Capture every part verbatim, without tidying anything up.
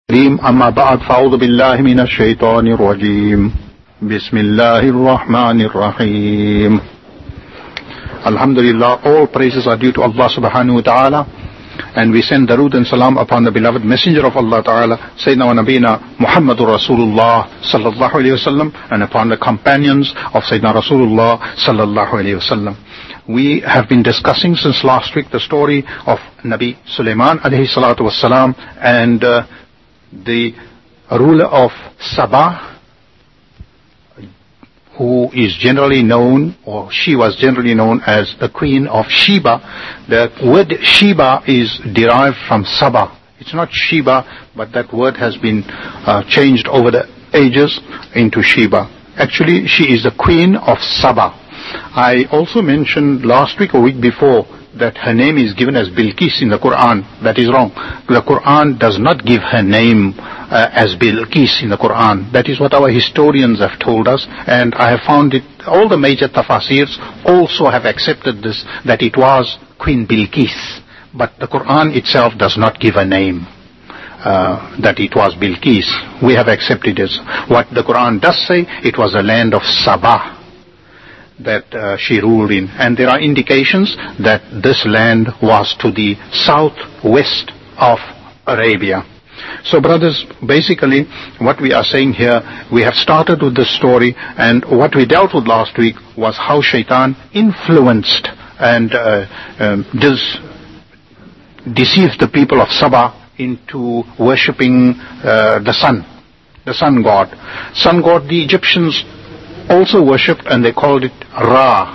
أما بعد فأعوذ بالله من الشيطان الرجيم بسم الله الرحمن الرحيم. Alhamdulillah, all praises are due to Allah subhanahu wa ta'ala, and we send darood and salam upon the beloved messenger of Allah ta'ala, Sayyidina wa Nabina Muhammadur Rasulullah sallallahu alayhi wa sallam, and upon the companions of Sayyidina Rasulullah sallallahu alayhi wa sallam. We have been discussing since last week the story of Nabi Sulaiman alayhi salatu was salam and uh, the ruler of Sabah, who is generally known, or she was generally known as the Queen of Sheba. The word Sheba is derived from Sabah. It's not Sheba, but that word has been uh, changed over the ages into Sheba. Actually, she is the Queen of Sabah. I also mentioned last week or week before that her name is given as Bilqis in the Quran. That is wrong. The Quran does not give her name uh, as Bilqis in the Quran. That is what our historians have told us, and I have found it, all the major tafasirs also have accepted this, that it was Queen Bilqis. But the Quran itself does not give a name, uh, that it was Bilqis. We have accepted it. What the Quran does say, it was the land of Sabah that uh, she ruled in, and there are indications that this land was to the southwest of Arabia. So brothers, basically what we are saying here, we have started with this story, and what we dealt with last week was how Shaitan influenced and uh, um, dis- deceived the people of Sabah into worshipping uh, the sun, the sun god. Sun god, the Egyptians also worshipped, and they called it Ra.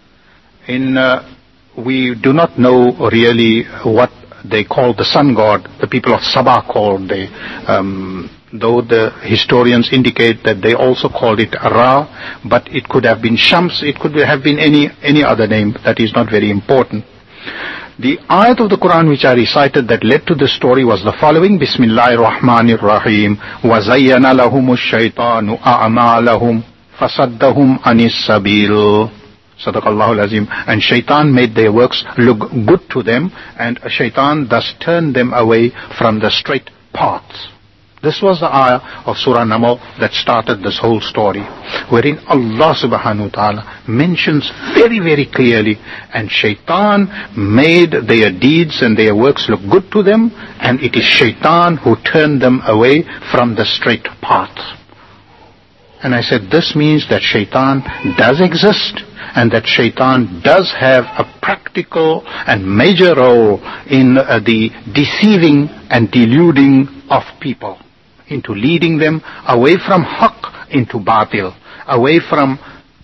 In uh, we do not know really what they called the sun god. The people of Sabah called they, um, though the historians indicate that they also called it Ra, but it could have been Shams. It could have been any any other name. That is not very important. The ayat of the Quran which I recited that led to this story was the following: Bismillahir Rahmanir Rahim. Wa zayyana lahumush shaitanu a'malahum fasaddahum anis sabil. Sadaqallahu al-azim. And Shaitan made their works look good to them, and Shaitan thus turned them away from the straight paths. This was the ayah of Surah Naml that started this whole story, wherein Allah subhanahu wa ta'ala mentions very very clearly, and Shaitan made their deeds and their works look good to them, and it is Shaitan who turned them away from the straight path. And I said this means that Shaitan does exist, and that Shaitan does have a practical and major role in uh, the deceiving and deluding of people, into leading them away from haqq into batil, away from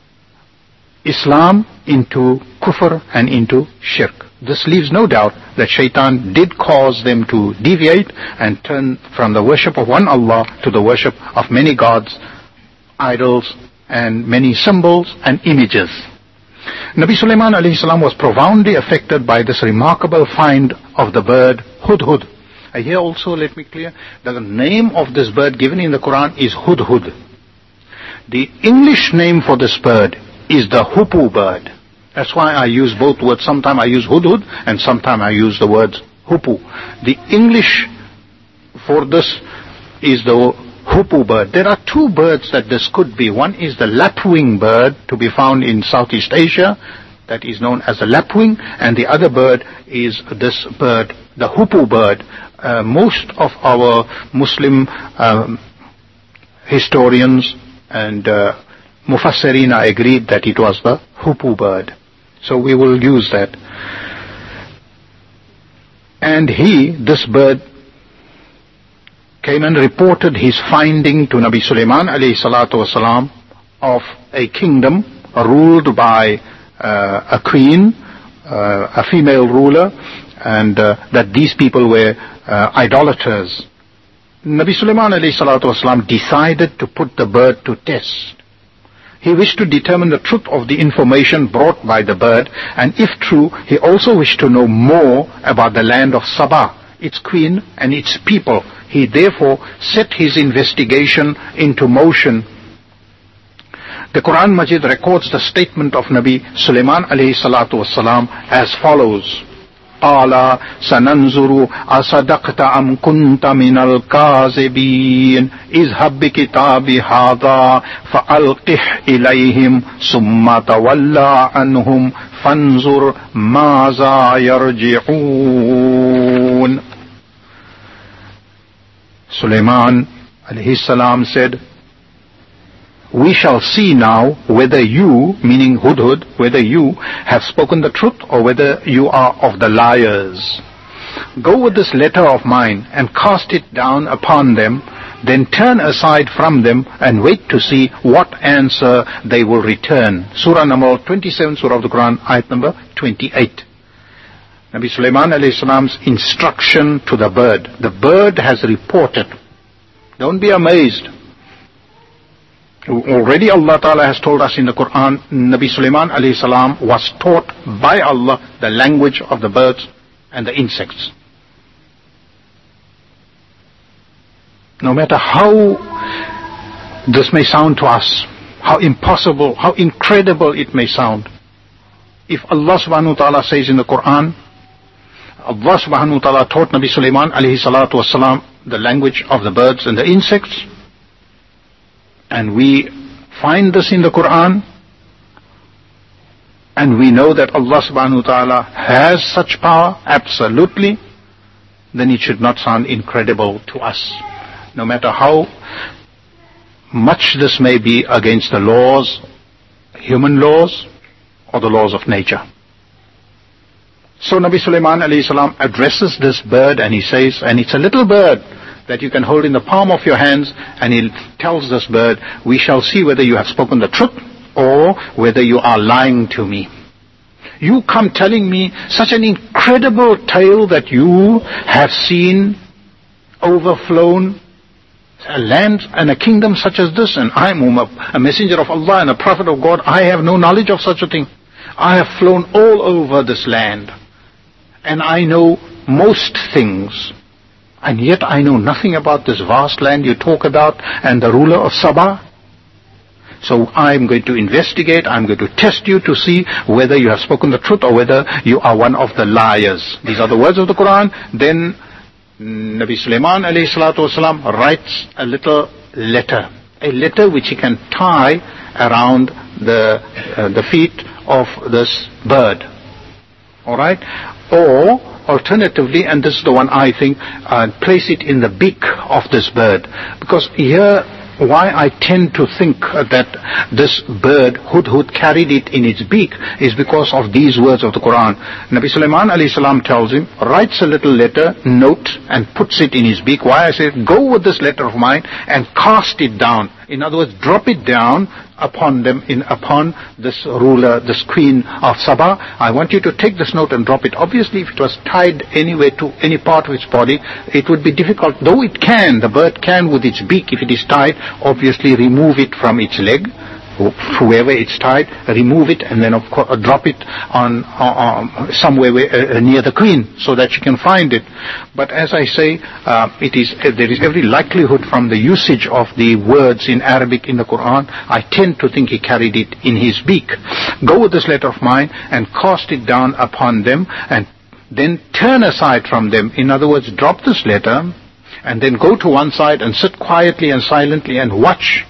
Islam into kufr and into shirk. This leaves no doubt that Shaitan did cause them to deviate and turn from the worship of one Allah to the worship of many gods, idols, and many symbols and images. Nabi Sulaiman alayhi salam was profoundly affected by this remarkable find of the bird Hudhud. Here also, let me clear, that the name of this bird given in the Quran is Hudhud. The English name for this bird is the Hoopoe bird. That's why I use both words. Sometimes I use Hudhud and sometimes I use the words Hoopoe. The English for this is the Hoopoe bird. There are two birds that this could be. One is the lapwing bird, to be found in Southeast Asia, that is known as the lapwing, and the other bird is this bird, the Hoopoe bird. Uh, most of our Muslim um, historians and uh, Mufassirina agreed that it was the Hoopoe bird. So we will use that. And he, this bird, came and reported his finding to Nabi Sulaiman alayhi salatu wasalam of a kingdom ruled by uh, a queen, uh, a female ruler, and uh, that these people were uh, idolaters. Nabi Sulaiman alayhi salatu wasalam decided to put the bird to test. He wished to determine the truth of the information brought by the bird, and if true, he also wished to know more about the land of Sabah, its queen and its people. He therefore set his investigation into motion. The Quran Majid records the statement of Nabi Sulaiman alayhi salatu wasalam as follows: قال سننظر أصدقت أم كنت من الكاذبين اذهب بكتابي هذا فألقه إليهم ثم تولى عنهم فانظر ماذا يرجعون. Sulaiman alayhi salam said, we shall see now whether you, meaning Hudhud, whether you have spoken the truth or whether you are of the liars. Go with this letter of mine and cast it down upon them, then turn aside from them and wait to see what answer they will return. Surah number twenty-seven, Surah of the Quran, ayat number twenty-eight. Nabi Sulaiman alayhi salam's instruction to the bird. The bird has reported. Don't be amazed. Already Allah Ta'ala has told us in the Quran, Nabi Sulaiman alayhi salam was taught by Allah the language of the birds and the insects. No matter how this may sound to us, how impossible, how incredible it may sound, if Allah Subhanahu wa Ta'ala says in the Quran, Allah Subhanahu wa Ta'ala taught Nabi Sulaiman alayhi salatu wasalam the language of the birds and the insects, and we find this in the Quran, and we know that Allah Subhanahu wa Ta'ala has such power, absolutely, then it should not sound incredible to us, no matter how much this may be against the laws, human laws, or the laws of nature. So Nabi Sulaiman alayhi salam addresses this bird and he says, and it's a little bird that you can hold in the palm of your hands, and he tells this bird, we shall see whether you have spoken the truth or whether you are lying to me. You come telling me such an incredible tale that you have seen overflown a land and a kingdom such as this, and I am a messenger of Allah and a prophet of God. I have no knowledge of such a thing. I have flown all over this land, and I know most things, and yet I know nothing about this vast land you talk about and the ruler of Sabah. So I'm going to investigate, I'm going to test you to see whether you have spoken the truth or whether you are one of the liars. These are the words of the Quran. Then Nabi Sulaiman alayhi salatu wasalam writes a little letter, a letter which he can tie around the uh, the feet of this bird. Alright? Or alternatively, and this is the one I think, uh, place it in the beak of this bird. Because here, why I tend to think that this bird, Hudhud, carried it in its beak is because of these words of the Quran. Nabi Sulaiman alayhi salam tells him, writes a little letter, note, and puts it in his beak. Why? I say, go with this letter of mine and cast it down. In other words, drop it down upon them, in upon this ruler, this queen of Sabah. I want you to take this note and drop it. Obviously, if it was tied anywhere to any part of its body, it would be difficult. Though it can, the bird can with its beak, if it is tied, obviously remove it from its leg, whoever it's tied, remove it, and then of course uh, drop it on uh, uh, somewhere where, uh, near the queen, so that she can find it. But as I say, uh, it is uh, there is every likelihood from the usage of the words in Arabic in the Quran. I tend to think he carried it in his beak. Go with this letter of mine and cast it down upon them, and then turn aside from them. In other words, drop this letter, and then go to one side and sit quietly and silently and watch,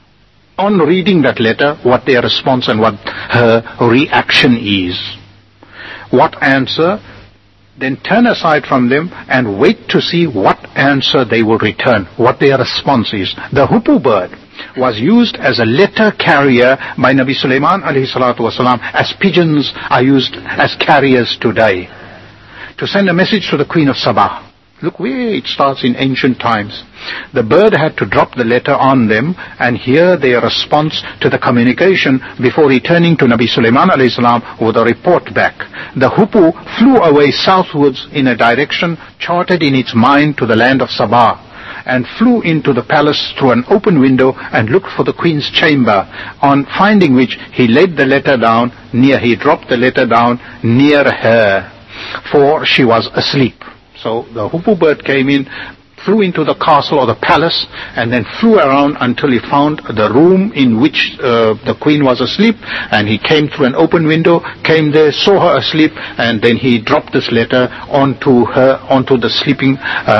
on reading that letter, what their response and what her reaction is. What answer? Then turn aside from them and wait to see what answer they will return, what their response is. The Hoopoe bird was used as a letter carrier by Nabi Sulaiman alayhi salatu wasalam, as pigeons are used as carriers today, to send a message to the Queen of Sabah. Look where it starts in ancient times. The bird had to drop the letter on them and hear their response to the communication before returning to Nabi Sulaiman alayhi salam with a report back. The Hoopoe flew away southwards in a direction charted in its mind to the land of Sabah, and flew into the palace through an open window and looked for the queen's chamber, on finding which he laid the letter down near, he dropped the letter down near her, for she was asleep. So the Hoopoe bird came in, flew into the castle or the palace, and then flew around until he found the room in which uh, the queen was asleep, and he came through an open window, came there, saw her asleep, and then he dropped this letter onto her, onto the sleeping,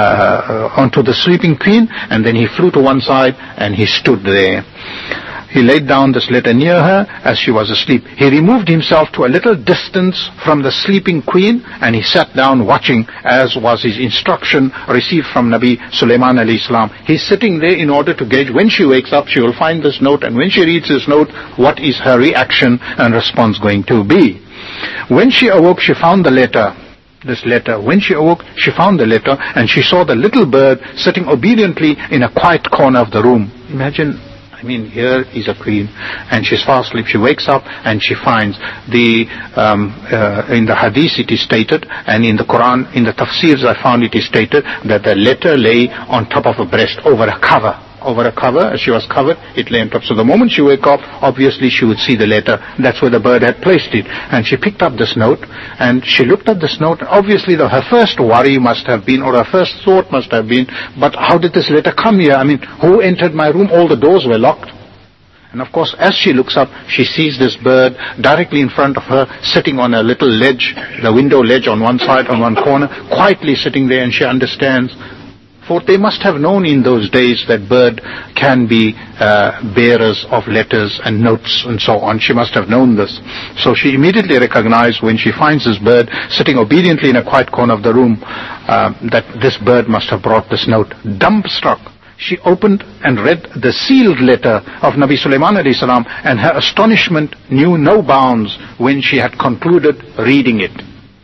uh, onto the sleeping queen, and then he flew to one side and he stood there. He laid down this letter near her as she was asleep. He removed himself to a little distance from the sleeping queen, and he sat down watching, as was his instruction received from Nabi Sulaiman alayhi salam. He's sitting there in order to gauge when she wakes up, she will find this note, and when she reads this note, what is her reaction and response going to be. When she awoke, she found the letter. This letter. When she awoke, she found the letter, and she saw the little bird sitting obediently in a quiet corner of the room. Imagine, I mean, here is a queen, and she's fast asleep. She wakes up, and she finds the, um, uh, in the hadith it is stated, and in the Quran, in the tafsirs I found it is stated, that the letter lay on top of a breast, over a cover. Over a cover, as she was covered, it lay on top. So the moment she woke up, obviously she would see the letter. That's where the bird had placed it. And she picked up this note, and she looked at this note. Obviously the, her first worry must have been, or her first thought must have been, but how did this letter come here? I mean, who entered my room? All the doors were locked. And of course, as she looks up, she sees this bird directly in front of her, sitting on a little ledge, the window ledge on one side, on one corner, quietly sitting there, and she understands. For they must have known in those days that bird can be uh, bearers of letters and notes and so on. She must have known this. So she immediately recognized, when she finds this bird sitting obediently in a quiet corner of the room, uh, that this bird must have brought this note. Dumbstruck, she opened and read the sealed letter of Nabi Sulaiman alayhi salam, and her astonishment knew no bounds when she had concluded reading it.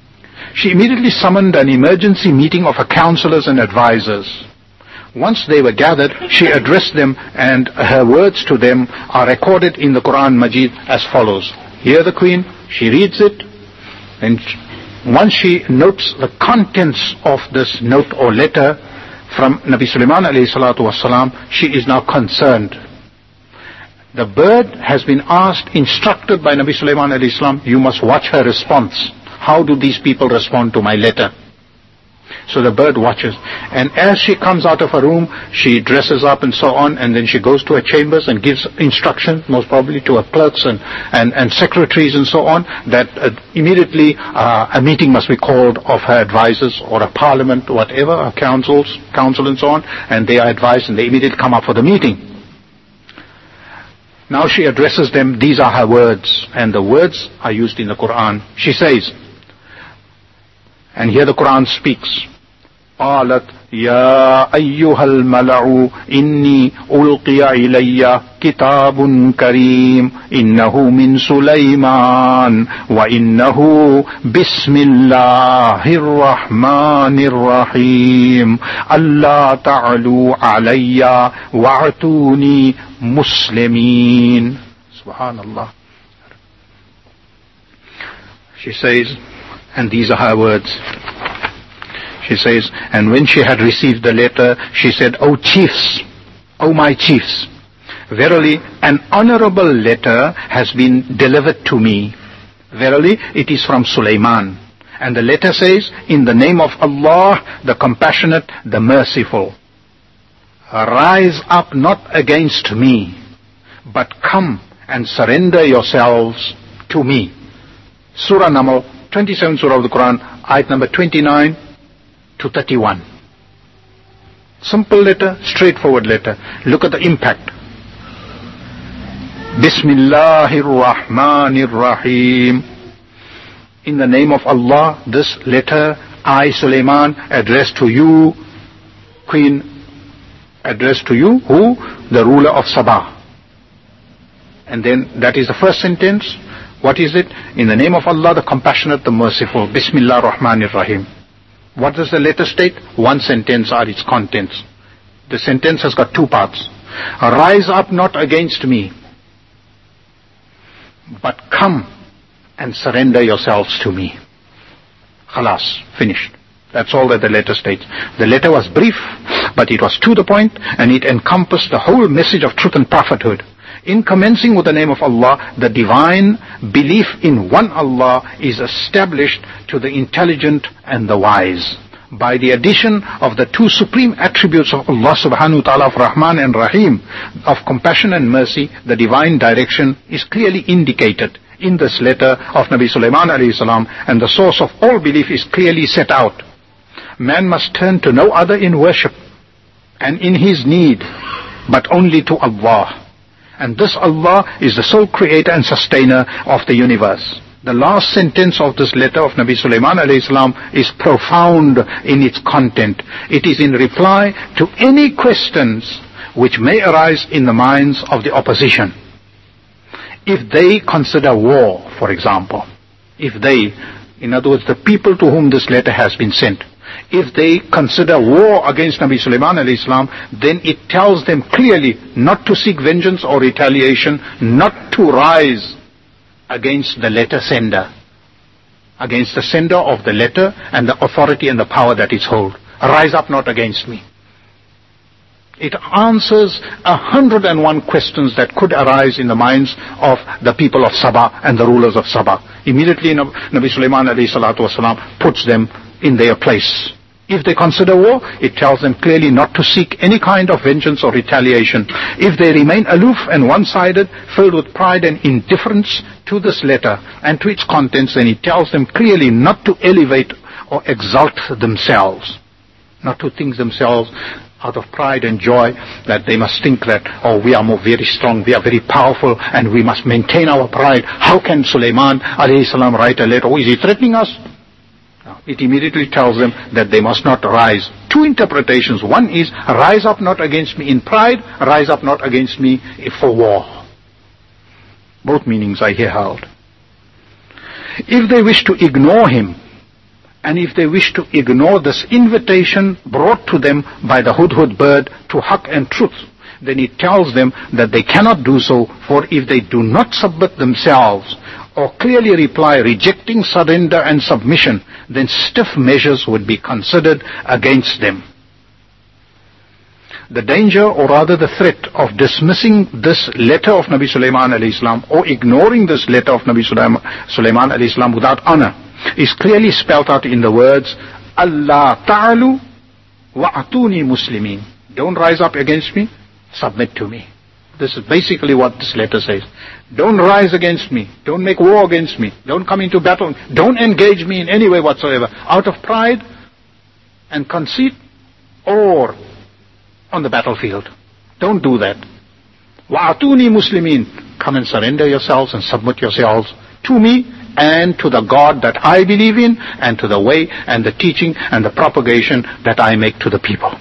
She immediately summoned an emergency meeting of her counselors and advisors. Once they were gathered, she addressed them, and her words to them are recorded in the Quran Majid as follows. Here the queen, she reads it, and once she notes the contents of this note or letter from Nabi Sulaiman alayhi salatu wasalam, she is now concerned. The bird has been asked, instructed by Nabi Sulaiman alayhi salam, you must watch her response. How do these people respond to my letter? So the bird watches. And as she comes out of her room, she dresses up and so on, and then she goes to her chambers and gives instruction, most probably to her clerks and, and, and secretaries and so on, that uh, immediately uh, a meeting must be called of her advisors, or a parliament, whatever, her councils, council and so on, and they are advised, and they immediately come up for the meeting. Now she addresses them, these are her words, and the words are used in the Quran. She says, and here the Quran speaks, قالت يا أيها الملأ إني ألقي إلي كتاب كريم إنه من سليمان وإنه بسم الله الرحمن الرحيم ألا تعلوا علي وأتوني مسلمين. Subhanallah. She says, and these are her words. She says, and when she had received the letter, she said, O chiefs, O my chiefs, verily an honorable letter has been delivered to me. Verily it is from Sulaiman. And the letter says, in the name of Allah, the compassionate, the merciful. Rise up not against me, but come and surrender yourselves to me. Surah Naml, twenty-seventh Surah of the Quran, ayat number twenty-nine to thirty-one. Simple letter, straightforward letter. Look at the impact. Bismillahir Rahmanir Rahim. In the name of Allah, this letter, I, Sulaiman, addressed to you, Queen, addressed to you, who? The ruler of Sabah. And then that is the first sentence. What is it? In the name of Allah, the compassionate, the merciful. Bismillah Rahmanir Rahim. What does the letter state? One sentence are its contents. The sentence has got two parts. Rise up not against me, but come and surrender yourselves to me. Khalas, finished. That's all that the letter states. The letter was brief, but it was to the point, and it encompassed the whole message of truth and prophethood. In commencing with the name of Allah, the divine belief in one Allah is established to the intelligent and the wise. by the addition of the two supreme attributes of Allah subhanahu wa ta'ala of Rahman and Rahim, of compassion and mercy, the divine direction is clearly indicated in this letter of Nabi Sulaiman alayhi salam, and the source of all belief is clearly set out. Man must turn to no other in worship and in his need, but only to Allah. And this Allah is the sole creator and sustainer of the universe. The last sentence of this letter of Nabi Sulaiman alayhi salam is profound in its content. It is in reply to any questions which may arise in the minds of the opposition. If they consider war, for example, if they, in other words, the people to whom this letter has been sent, if they consider war against Nabi Sulaiman alayhi salam, then it tells them clearly not to seek vengeance or retaliation, not to rise against the letter sender, against the sender of the letter and the authority and the power that it holds. Rise up not against me. It answers a hundred and one questions that could arise in the minds of the people of Sabah and the rulers of Sabah. Immediately Nabi Sulaiman alayhi salatu wasalam puts them in their place. If they consider war, it tells them clearly not to seek any kind of vengeance or retaliation. If they remain aloof and one-sided, filled with pride and indifference to this letter and to its contents, then it tells them clearly not to elevate or exalt themselves, not to think themselves out of pride and joy that they must think that, oh, we are more very strong, we are very powerful, and we must maintain our pride. How can Sulaiman alayhi salam write a letter? Oh, is he threatening us? It immediately tells them that they must not rise. Two interpretations. One is, rise up not against me in pride, rise up not against me for war. Both meanings I hear held. If they wish to ignore him, and if they wish to ignore this invitation brought to them by the hudhud bird to haqq and truth, then it tells them that they cannot do so, for if they do not submit themselves or clearly reply rejecting surrender and submission, then stiff measures would be considered against them. The danger, or rather the threat, of dismissing this letter of Nabi Sulaiman alayhi salam or ignoring this letter of Nabi Sulaiman, Sulaiman alayhi salam without honor is clearly spelled out in the words, Allah ta'alu wa'atuni muslimin. Don't rise up against me, submit to me. This is basically what this letter says. Don't rise against me. Don't make war against me. Don't come into battle. Don't engage me in any way whatsoever, out of pride and conceit or on the battlefield. Don't do that. Wa'atuni muslimin. Come and surrender yourselves and submit yourselves to me and to the God that I believe in, and to the way and the teaching and the propagation that I make to the people.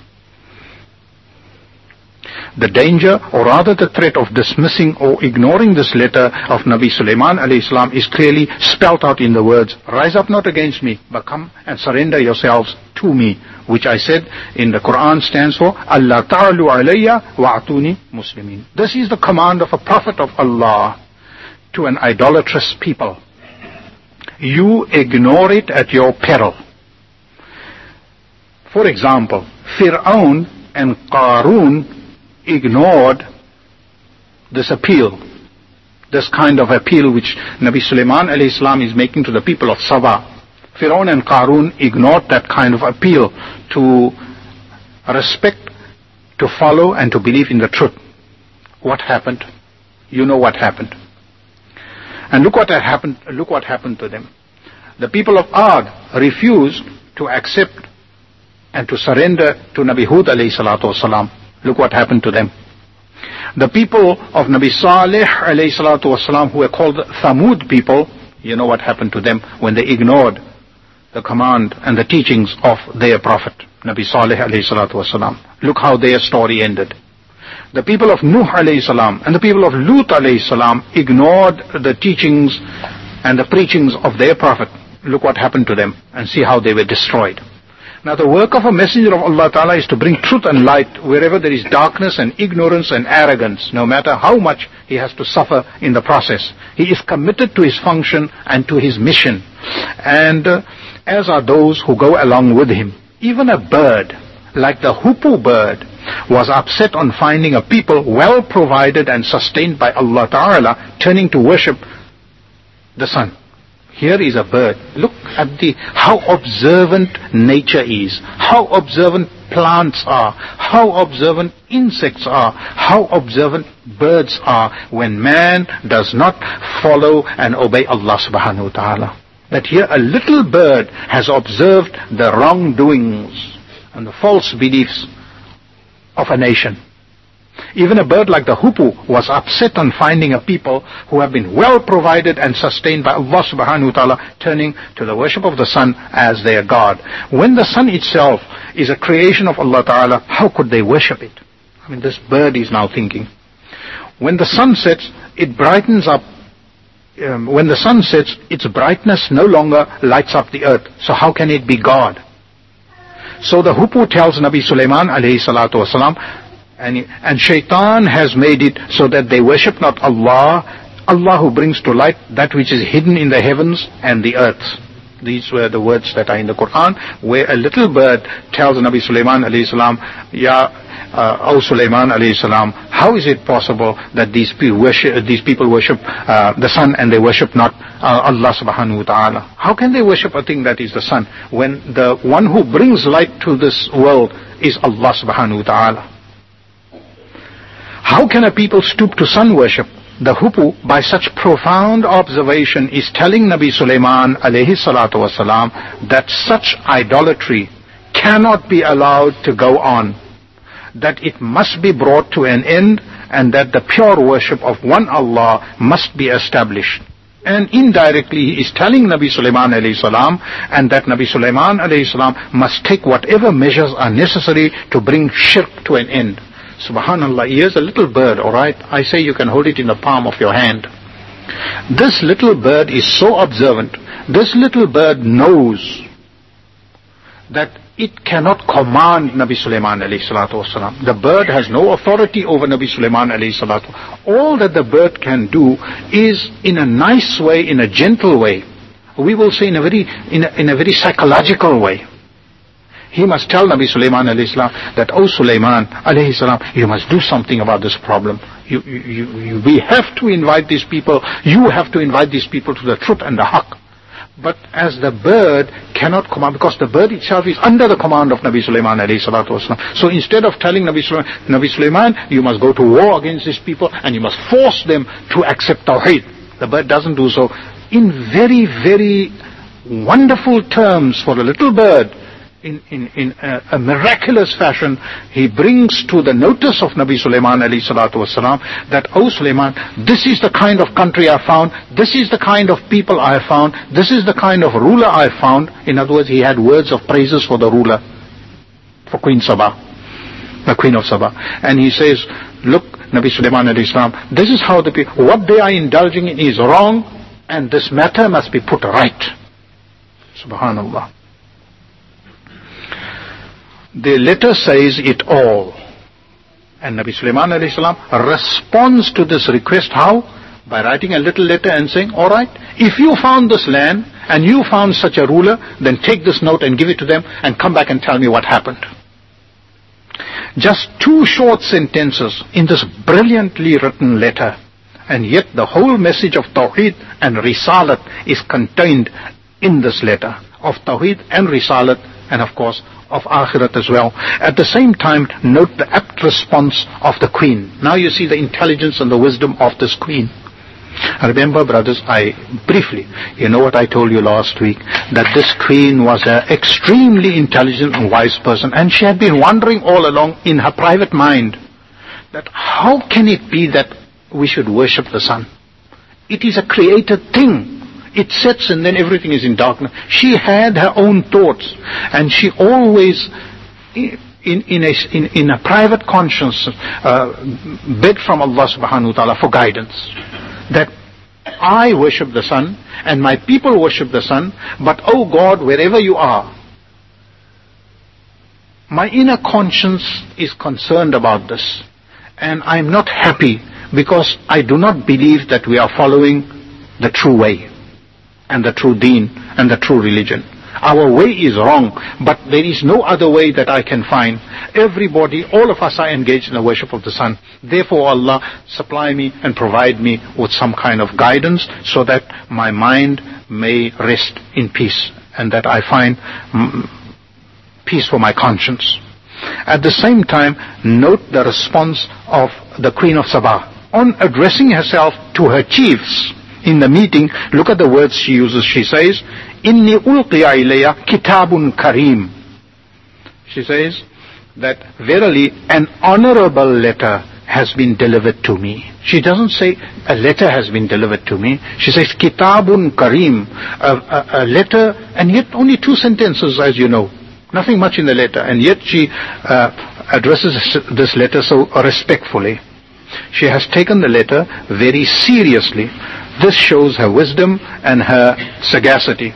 The danger, or rather the threat, of dismissing or ignoring this letter of Nabi Sulaiman alayhi salam is clearly spelt out in the words, rise up not against me, but come and surrender yourselves to me, which I said in the Quran stands for Allah ta'alu alayya wa'atuni muslimin. This is the command of a prophet of Allah to an idolatrous people. You ignore it at your peril. For example, Fir'aun and Qarun ignored this appeal, this kind of appeal which Nabi Sulaiman alayhi salam is making to the people of Sabah. Fir'aun and Qarun ignored that kind of appeal to respect, to follow, and to believe in the truth. What happened? You know what happened. And look what had happened, look what happened to them. The people of Ad refused to accept and to surrender to Nabi Hud alayhi salatu wasalam. Look what happened to them. The people of Nabi Saleh alayhi salatu wasalam, who were called Thamud people, you know what happened to them when they ignored the command and the teachings of their prophet, Nabi Saleh alayhi salatu wasalam. Look how their story ended. The people of Nuh alayhi salam and the people of Lut alayhi salam ignored the teachings and the preachings of their prophet. Look what happened to them, and see how they were destroyed. Now the work of a messenger of Allah Ta'ala is to bring truth and light wherever there is darkness and ignorance and arrogance, no matter how much he has to suffer in the process. He is committed to his function and to his mission, and uh, as are those who go along with him. Even a bird, like the hoopoe bird, was upset on finding a people well provided and sustained by Allah Ta'ala turning to worship the sun. Here is a bird. Look at the how observant nature is, how observant plants are, how observant insects are, how observant birds are when man does not follow and obey Allah subhanahu wa ta'ala. That here a little bird has observed the wrongdoings and the false beliefs of a nation. Even a bird like the hoopoe was upset on finding a people who have been well provided and sustained by Allah subhanahu wa ta'ala turning to the worship of the sun as their God. When the sun itself is a creation of Allah ta'ala, how could they worship it? I mean, this bird is now thinking. When the sun sets, it brightens up. Um, when the sun sets, its brightness no longer lights up the earth. So how can it be God? So the hoopoe tells Nabi Sulaiman alayhi salatu wasalam, And, and shaitan has made it so that they worship not Allah, Allah who brings to light that which is hidden in the heavens and the earth. These were the words that are in the Quran, where a little bird tells Nabi Sulaiman alayhi salam, Ya, uh, O Sulaiman alayhi salam, how is it possible that these people worship, these people worship uh, the sun and they worship not uh, Allah subhanahu wa ta'ala? How can they worship a thing that is the sun when the one who brings light to this world is Allah subhanahu wa ta'ala? How can a people stoop to sun worship? The hoopoe, by such profound observation, is telling Nabi Sulaiman alayhi salatu wasalam that such idolatry cannot be allowed to go on, that it must be brought to an end, and that the pure worship of one Allah must be established. And indirectly he is telling Nabi Sulaiman alayhi salam, and that Nabi Sulaiman alayhi salam must take whatever measures are necessary to bring shirk to an end. Subhanallah, here's a little bird, alright? I say you can hold it in the palm of your hand. This little bird is so observant. This little bird knows that it cannot command Nabi Sulaiman alayhi salatu wasalam. The bird has no authority over Nabi Sulaiman alayhi salatu. All that the bird can do is in a nice way, in a gentle way. We will say in a very, in a, in a very psychological way. He must tell Nabi Sulaiman alayhi salam that, O Sulaiman alayhi salam, you must do something about this problem. You, you, you, we have to invite these people. You have to invite these people to the truth and the haqq. But as the bird cannot command, because the bird itself is under the command of Nabi Sulaiman alayhi salatu wasalam. So instead of telling Nabi Sulaiman, Nabi Sulaiman, you must go to war against these people and you must force them to accept Tawheed, the bird doesn't do so. In very, very wonderful terms for a little bird, In, in, in a, a miraculous fashion, he brings to the notice of Nabi Sulaiman alayhi salatu wasalam that, O Sulaiman, this is the kind of country I found, this is the kind of people I found, this is the kind of ruler I found. In other words, he had words of praises for the ruler, for Queen Saba, the Queen of Saba. And he says, look, Nabi Sulaiman alayhi salam, this is how the people, what they are indulging in is wrong, and this matter must be put right. Subhanallah. The letter says it all. And Nabi Sulaiman alayhi salam responds to this request. How? By writing a little letter and saying, alright, if you found this land and you found such a ruler, then take this note and give it to them and come back and tell me what happened. Just two short sentences in this brilliantly written letter, and yet the whole message of Tawheed and Risalat is contained in this letter, of Tawheed and Risalat, and of course of Akhirat as well. At the same time, note the apt response of the queen. Now you see the intelligence and the wisdom of this queen. Remember, brothers, I briefly, you know what I told you last week, that this queen was an extremely intelligent and wise person, and she had been wondering all along in her private mind that how can it be that we should worship the sun? It is a created thing. It sets and then everything is in darkness. She had her own thoughts, and she always, in in a, in, in a private conscience, uh, begged from Allah subhanahu wa ta'ala for guidance. That I worship the sun, and my people worship the sun, but oh God, wherever you are, my inner conscience is concerned about this, and I'm not happy because I do not believe that we are following the true way and the true deen and the true religion. Our way is wrong, but there is no other way that I can find. Everybody, all of us are engaged in the worship of the sun. Therefore, Allah, supply me and provide me with some kind of guidance so that my mind may rest in peace and that I find mm, peace for my conscience. At the same time, note the response of the Queen of Saba. On addressing herself to her chiefs in the meeting, look at the words she uses. She says, Inni ulqiya ilayya kitabun kareem. She says that verily an honorable letter has been delivered to me. She doesn't say a letter has been delivered to me. She says kitabun kareem, a, a, a letter, and yet only two sentences, as you know. Nothing much in the letter, and yet she uh, addresses this letter so respectfully. She has taken the letter very seriously. This shows her wisdom and her sagacity.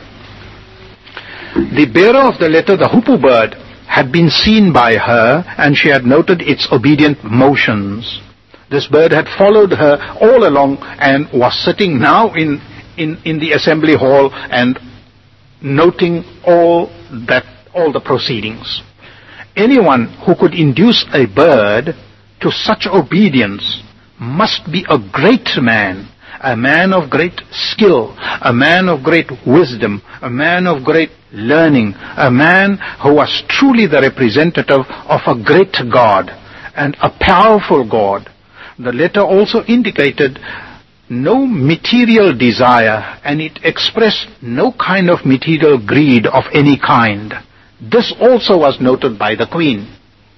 The bearer of the letter, the hoopoe bird, had been seen by her, and she had noted its obedient motions. This bird had followed her all along and was sitting now in, in, in the assembly hall and noting all that all the proceedings. Anyone who could induce a bird to such obedience must be a great man, a man of great skill, a man of great wisdom, a man of great learning, a man who was truly the representative of a great God and a powerful God. The letter also indicated no material desire, and it expressed no kind of material greed of any kind. This also was noted by the Queen.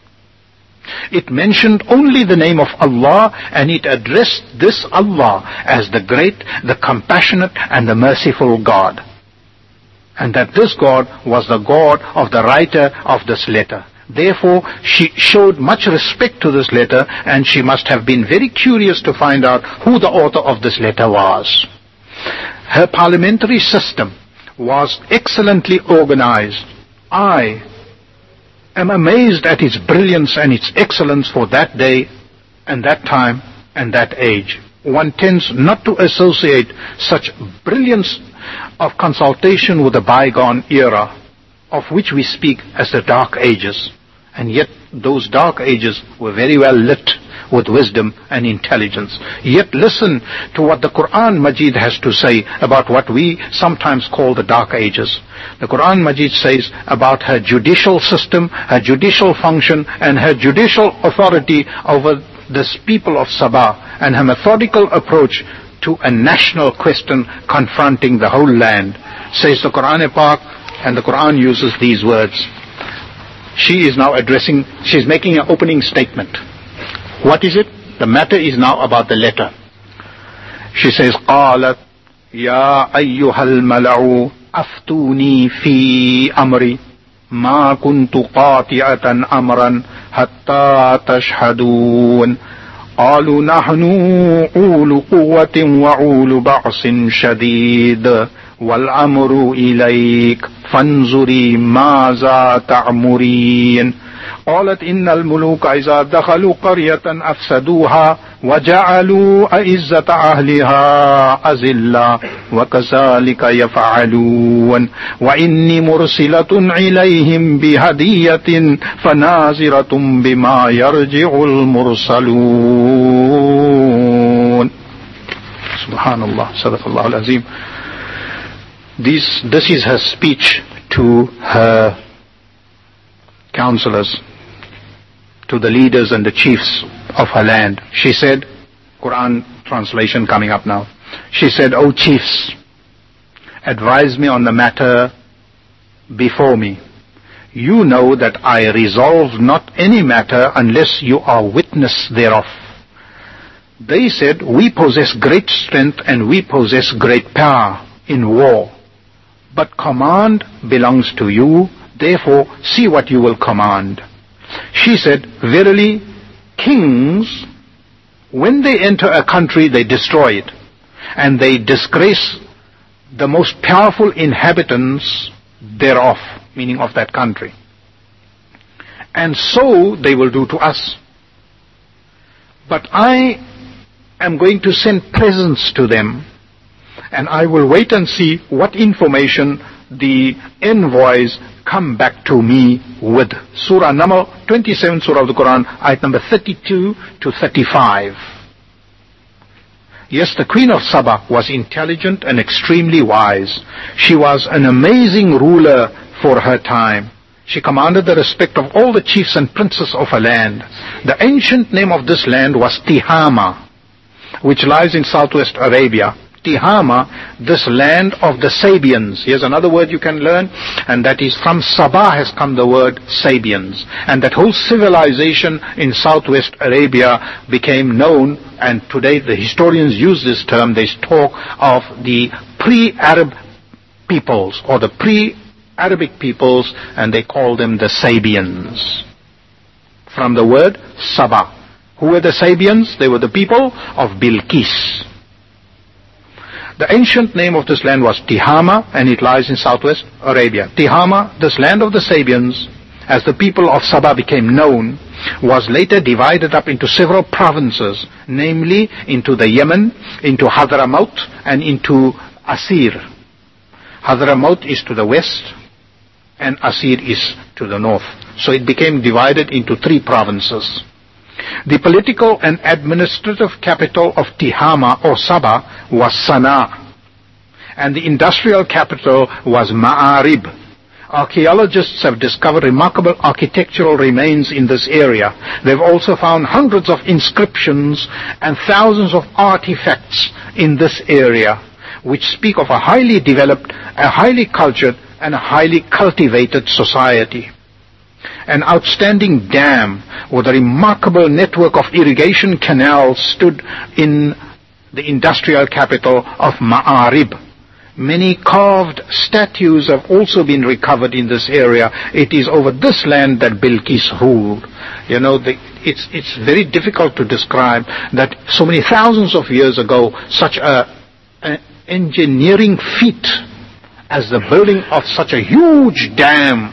It mentioned only the name of Allah, and it addressed this Allah as the great, the compassionate, and the merciful God. And that this God was the God of the writer of this letter. Therefore, she showed much respect to this letter, and she must have been very curious to find out who the author of this letter was. Her parliamentary system was excellently organized. I am amazed at its brilliance and its excellence for that day and that time and that age. One tends not to associate such brilliance of consultation with the bygone era, of which we speak as the Dark Ages. And yet those Dark Ages were very well lit with wisdom and intelligence. Yet listen to what the Quran Majid has to say about what we sometimes call the Dark Ages. The Quran Majid says about her judicial system, her judicial function, and her judicial authority over this people of Sabah, and her methodical approach to a national question confronting the whole land. Says the Quran Pak, and the Quran uses these words. She is now addressing, she is making an opening statement. What is it? The matter is now about the letter. She says, قالت يا أيها الملأ أفتوني في أمري ما كنت قاطعة أمرا حتى تشهدون قالوا نحن أولو قوة وأولو بأس شديد والأمر إليك فانظري ماذا تأمرين قالت إن الملوك إذا دخلوا قرية أفسدوها وجعلوا أعزة أهلها أذلة وكذلك يفعلون وإني مرسلة إليهم بهدية فناظرة بما يرجع المرسلون. Subhanallah, Sadaqallah al-Azim. This, this is her speech to her counselors, to the leaders and the chiefs of her land. She said, Quran translation coming up now. She said, O chiefs, advise me on the matter before me. You know that I resolve not any matter unless you are witness thereof. They said, we possess great strength and we possess great power in war. But command belongs to you, therefore see what you will command. She said, verily, kings, when they enter a country, they destroy it, and they disgrace the most powerful inhabitants thereof, meaning of that country. And so they will do to us. But I am going to send presents to them, and I will wait and see what information the envoys come back to me with. Surah number twenty-seven, Surah of the Quran, ayat number thirty-two to thirty-five. Yes, the Queen of Saba was intelligent and extremely wise. She was an amazing ruler for her time. She commanded the respect of all the chiefs and princes of her land. The ancient name of this land was Tihama, which lies in southwest Arabia. Tihama, this land of the Sabians. Here's another word you can learn, and that is from Sabah has come the word Sabians. And that whole civilization in southwest Arabia became known, and today the historians use this term. They talk of the pre-Arab peoples, or the pre-Arabic peoples, and they call them the Sabians. From the word Sabah. Who were the Sabians? They were the people of Bilqis. The ancient name of this land was Tihama, and it lies in southwest Arabia. Tihama, this land of the Sabians, as the people of Sabah became known, was later divided up into several provinces, namely into the Yemen, into Hadramaut, and into Asir. Hadramaut is to the west, and Asir is to the north. So it became divided into three provinces. The political and administrative capital of Tihama or Sabah was Sana'a, and the industrial capital was Ma'arib. Archaeologists have discovered remarkable architectural remains in this area. They've also found hundreds of inscriptions and thousands of artifacts in this area, which speak of a highly developed, a highly cultured, and a highly cultivated society. An outstanding dam with a remarkable network of irrigation canals stood in the industrial capital of Ma'arib. Many carved statues have also been recovered in this area. It is over this land that Bilqis ruled. You know, the, it's, it's very difficult to describe that so many thousands of years ago, such a, an engineering feat as the building of such a huge dam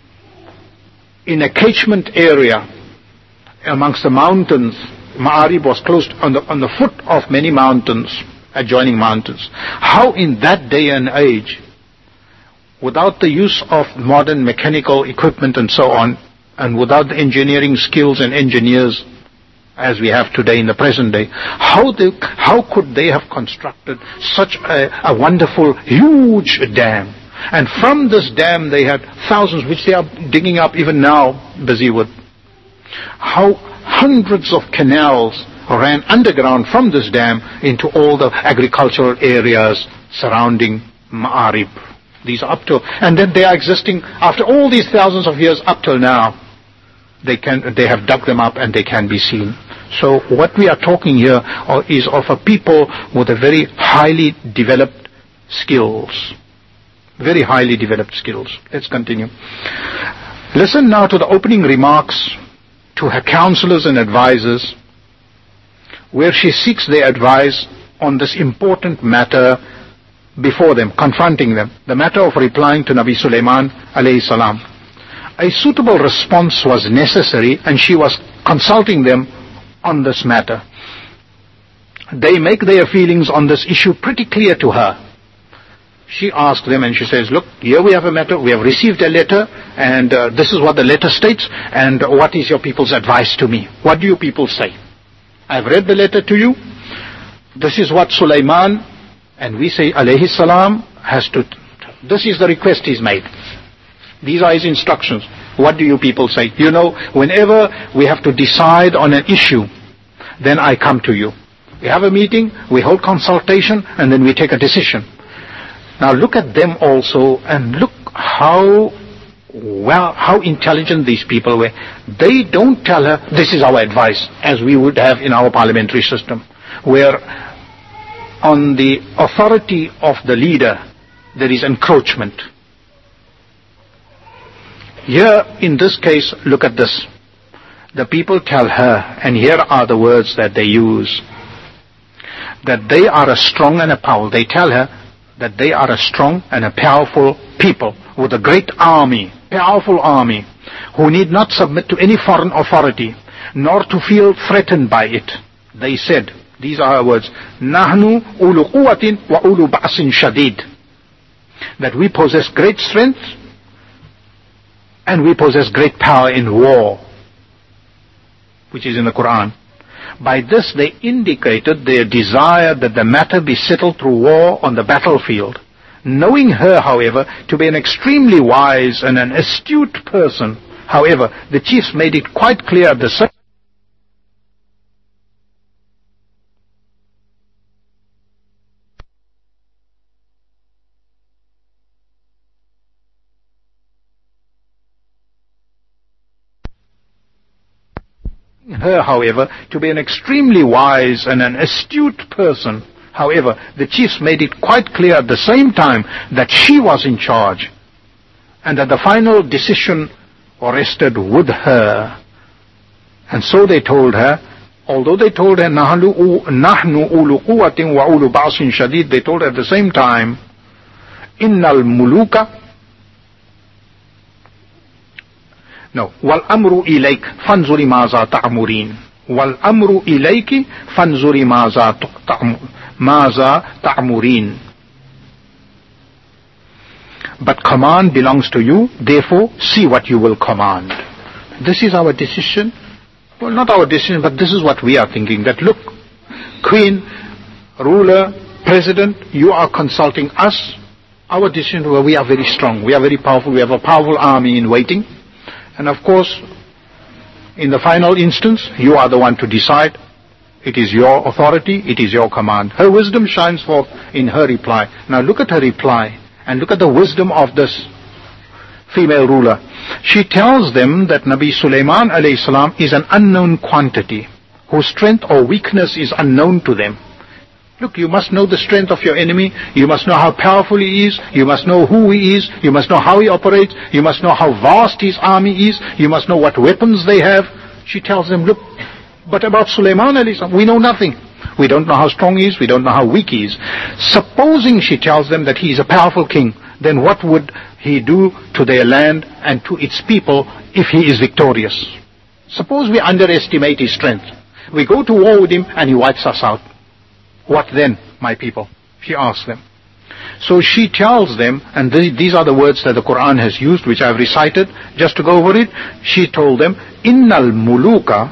in a catchment area amongst the mountains. Ma'arib was close on the, on the foot of many mountains, adjoining mountains. How in that day and age, without the use of modern mechanical equipment and so on, and without the engineering skills and engineers as we have today in the present day, how they, how could they have constructed such a, a wonderful, huge dam? And from this dam they had thousands, which they are digging up even now, busy with. How hundreds of canals ran underground from this dam into all the agricultural areas surrounding Ma'arib. These are up to, and then they are existing after all these thousands of years up till now. They can, they have dug them up and they can be seen. So what we are talking here is of a people with a very highly developed skills. Very highly developed skills. Let's continue. Listen now to the opening remarks to her counselors and advisors, where she seeks their advice on this important matter before them, confronting them, the matter of replying to Nabi Sulaiman alayhi salam. A suitable response was necessary, and she was consulting them on this matter. They make their feelings on this issue pretty clear to her. She asks them and she says, look, here we have a matter, we have received a letter, and uh, this is what the letter states, and what is your people's advice to me? What do you people say? I've read the letter to you. This is what Sulaiman, and we say alayhi salam, has to, this is the request he's made. These are his instructions. What do you people say? You know, whenever we have to decide on an issue, then I come to you. We have a meeting, we hold consultation, and then we take a decision. Now look at them also, and look how well, how intelligent these people were. They don't tell her, this is our advice, as we would have in our parliamentary system, where on the authority of the leader there is encroachment. Here, in this case, look at this. The people tell her, and here are the words that they use, that they are a strong and a powerful. They tell her that they are a strong and a powerful people with a great army, powerful army, who need not submit to any foreign authority, nor to feel threatened by it. They said, these are her words, Nahnu ulu quwwatin wa ulu ba'sin shadid. that we possess great strength and we possess great power in war, which is in the Quran. By this they indicated their desire that the matter be settled through war on the battlefield. Knowing her, however, to be an extremely wise and an astute person, however, the chiefs made it quite clear at the same her, however, to be an extremely wise and an astute person. However, the chiefs made it quite clear at the same time that she was in charge and that the final decision rested with her. And so they told her, although they told her, نَحْنُ أُولُو قُوَّةٍ وَأُولُو بَعْصٍ شَدِيدٍ, they told her at the same time, إِنَّ الْمُلُوكَ No. وَالْأَمْرُ إِلَيْكَ فَانْظُرِ مَاذَا تَعْمُرِينَ وَالْأَمْرُ إِلَيْكِ فَانْظُرِ مَاذَا تَعْمُرِينَ. But command belongs to you, therefore see what you will command. This is our decision. Well, not our decision, but this is what we are thinking. That look, queen, ruler, president, you are consulting us. Our decision, well, we are very strong. We are very powerful. We have a powerful army in waiting. And of course, in the final instance, you are the one to decide. It is your authority, it is your command. Her wisdom shines forth in her reply. Now look at her reply, and look at the wisdom of this female ruler. She tells them that Nabi Sulaiman alayhi salam is an unknown quantity, whose strength or weakness is unknown to them. Look, you must know the strength of your enemy. You must know how powerful he is. You must know who he is. You must know how he operates. You must know how vast his army is. You must know what weapons they have. She tells them, look, but about Sulaiman alayhi salam, we know nothing. We don't know how strong he is. We don't know how weak he is. Supposing, she tells them, that he is a powerful king, then what would he do to their land and to its people if he is victorious? Suppose we underestimate his strength. We go to war with him and he wipes us out. What then, my people? She asks them. So she tells them, and th- these are the words that the Quran has used, which I've recited, just to go over it. She told them, Innal muluka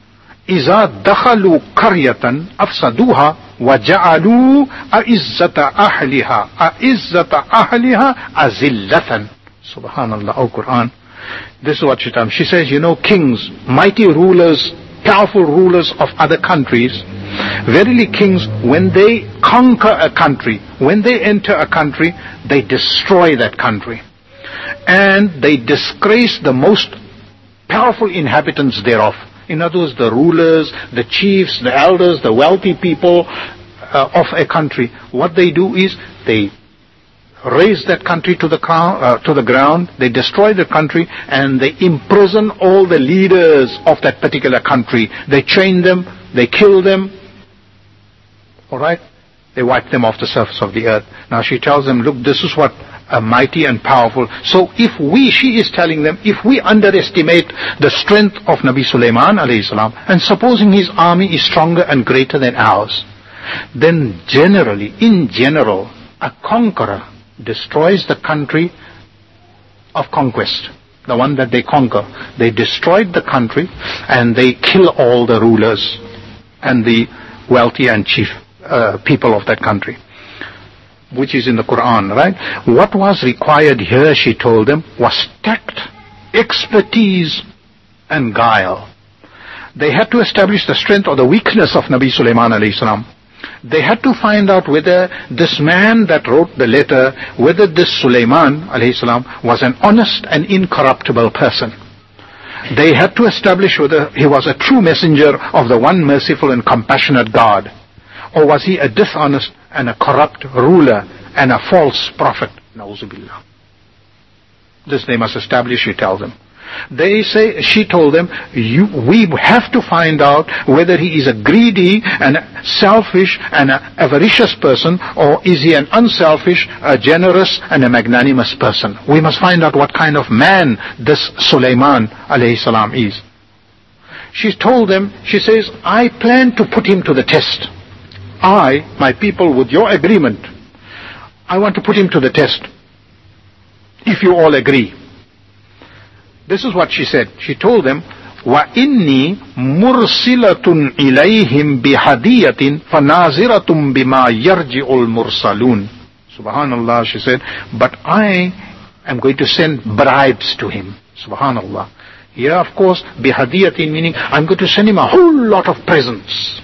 iza dakhalu qaryatan afsaduha wa ja'alu a'izzata ahliha a'izzata ahliha azillatan. Subhanallah, O Quran. This is what she tells them. She says, you know, kings, mighty rulers, powerful rulers of other countries, verily kings, when they conquer a country, when they enter a country, they destroy that country. And they disgrace the most powerful inhabitants thereof. In other words, the rulers, the chiefs, the elders, the wealthy people uh, of a country. What they do is, they raise that country to the, uh, to the ground, they destroy the country, and they imprison all the leaders of that particular country. They chain them, they kill them. Alright? They wipe them off the surface of the earth. Now she tells them, look, this is what a mighty and powerful. So if we, she is telling them, if we underestimate the strength of Nabi Sulaiman alayhi salam, and supposing his army is stronger and greater than ours, then generally, in general, a conqueror destroys the country of conquest, the one that they conquer. They destroyed the country and they kill all the rulers and the wealthy and chief uh, people of that country, which is in the Quran, right? What was required here, she told them, was tact, expertise, and guile. They had to establish the strength or the weakness of Nabi Sulaiman alayhi salam. They had to find out whether this man that wrote the letter, whether this Sulaiman alayhi salam was an honest and incorruptible person. They had to establish whether he was a true messenger of the one merciful and compassionate God, or was he a dishonest and a corrupt ruler and a false prophet. Na'uzubillah. This they must establish, she tells them. They say, she told them, you, we have to find out whether he is a greedy and a selfish and an avaricious person, or is he an unselfish, a generous and a magnanimous person. We must find out what kind of man this Sulaiman alayhi salam is. She told them, she says, I plan to put him to the test. I, my people, with your agreement, I want to put him to the test. if you all agree. This is what she said. She told them, وَإِنِّي مُرْسِلَةٌ إِلَيْهِمْ بِهَدِيَةٍ فَنَازِرَةٌ بِمَا يَرْجِعُ الْمُرْسَلُونَ. Subhanallah, she said, but I am going to send bribes to him. Subhanallah. Here, of course, bihadiyatin meaning I'm going to send him a whole lot of presents.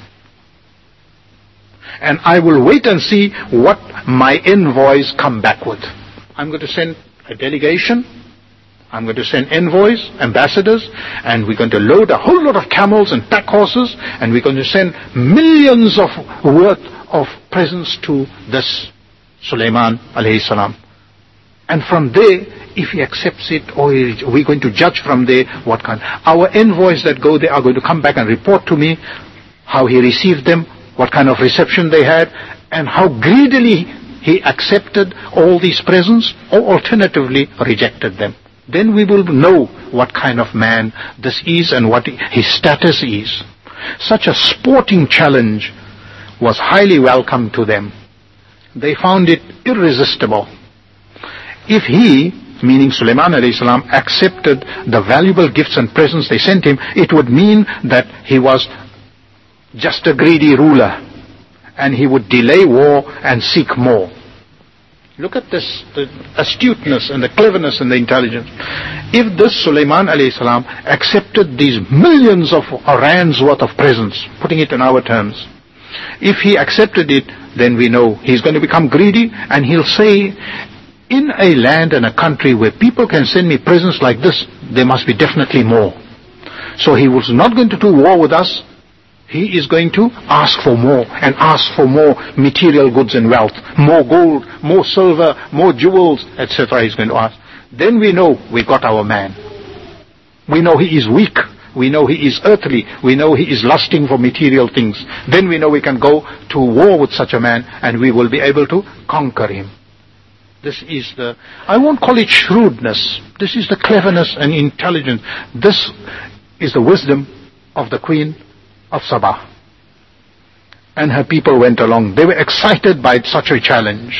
And I will wait and see what my envoys come back with. I'm going to send a delegation. I'm going to send envoys, ambassadors, and we're going to load a whole lot of camels and pack horses, and we're going to send millions of worth of presents to this Sulaiman alayhi salam. And from there, if he accepts it, or we're going to judge from there what kind. Our envoys that go there are going to come back and report to me how he received them, what kind of reception they had, and how greedily he accepted all these presents, or alternatively rejected them. Then we will know what kind of man this is and what his status is. Such a sporting challenge was highly welcome to them. They found it irresistible. If he, meaning Sulaiman alayhi salam, accepted the valuable gifts and presents they sent him, it would mean that he was just a greedy ruler, and he would delay war and seek more. Look at this, the astuteness and the cleverness and the intelligence. If this Sulaiman alayhi salam accepted these millions of rands worth of presents, putting it in our terms, if he accepted it, then we know he's going to become greedy, and he'll say, in a land and a country where people can send me presents like this, there must be definitely more. So he was not going to do war with us. He is going to ask for more, and ask for more material goods and wealth, more gold, more silver, more jewels, et cetera. He's going to ask. Then we know we got our man. We know he is weak. We know he is earthly. We know he is lusting for material things. Then we know we can go to war with such a man, and we will be able to conquer him. This is the, I won't call it shrewdness. This is the cleverness and intelligence. This is the wisdom of the Queen of Saba. And her people went along. They were excited by such a challenge.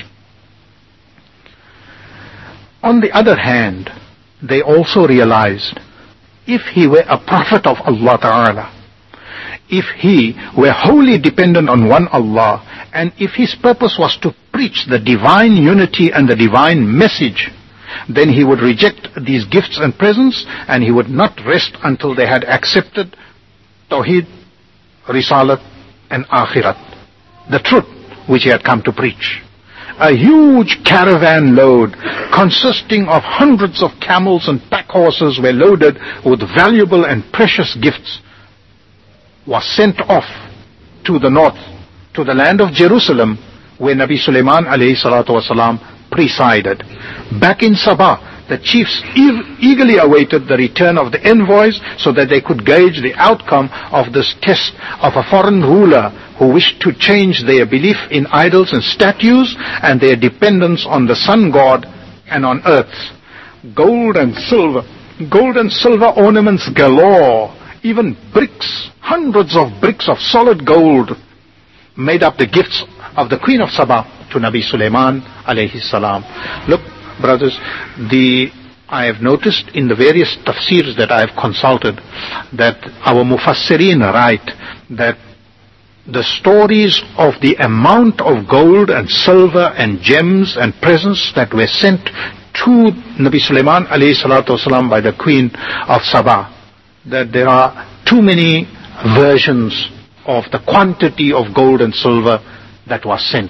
On the other hand, they also realized, if he were a prophet of Allah Ta'ala, if he were wholly dependent on one Allah, and if his purpose was to preach the divine unity and the divine message, then he would reject these gifts and presents, and he would not rest until they had accepted Tawheed, Risalat, and Akhirat, the truth which he had come to preach. A huge caravan load consisting of hundreds of camels and pack horses were loaded with valuable and precious gifts was sent off to the north, to the land of Jerusalem, where Nabi Sulaiman alayhi salatu wasalam presided. Back in Sabah, the chiefs eagerly awaited the return of the envoys so that they could gauge the outcome of this test of a foreign ruler who wished to change their belief in idols and statues and their dependence on the sun god and on earth. Gold and silver, gold and silver ornaments galore, even bricks, hundreds of bricks of solid gold made up the gifts of the Queen of Saba to Nabi Sulaiman alayhi salam. Look, brothers, the I have noticed in the various tafsirs that I have consulted that our mufassirin write that the stories of the amount of gold and silver and gems and presents that were sent to Nabi Sulaiman alayhi salatu wasalam by the Queen of Saba, that there are too many versions of the quantity of gold and silver that was sent.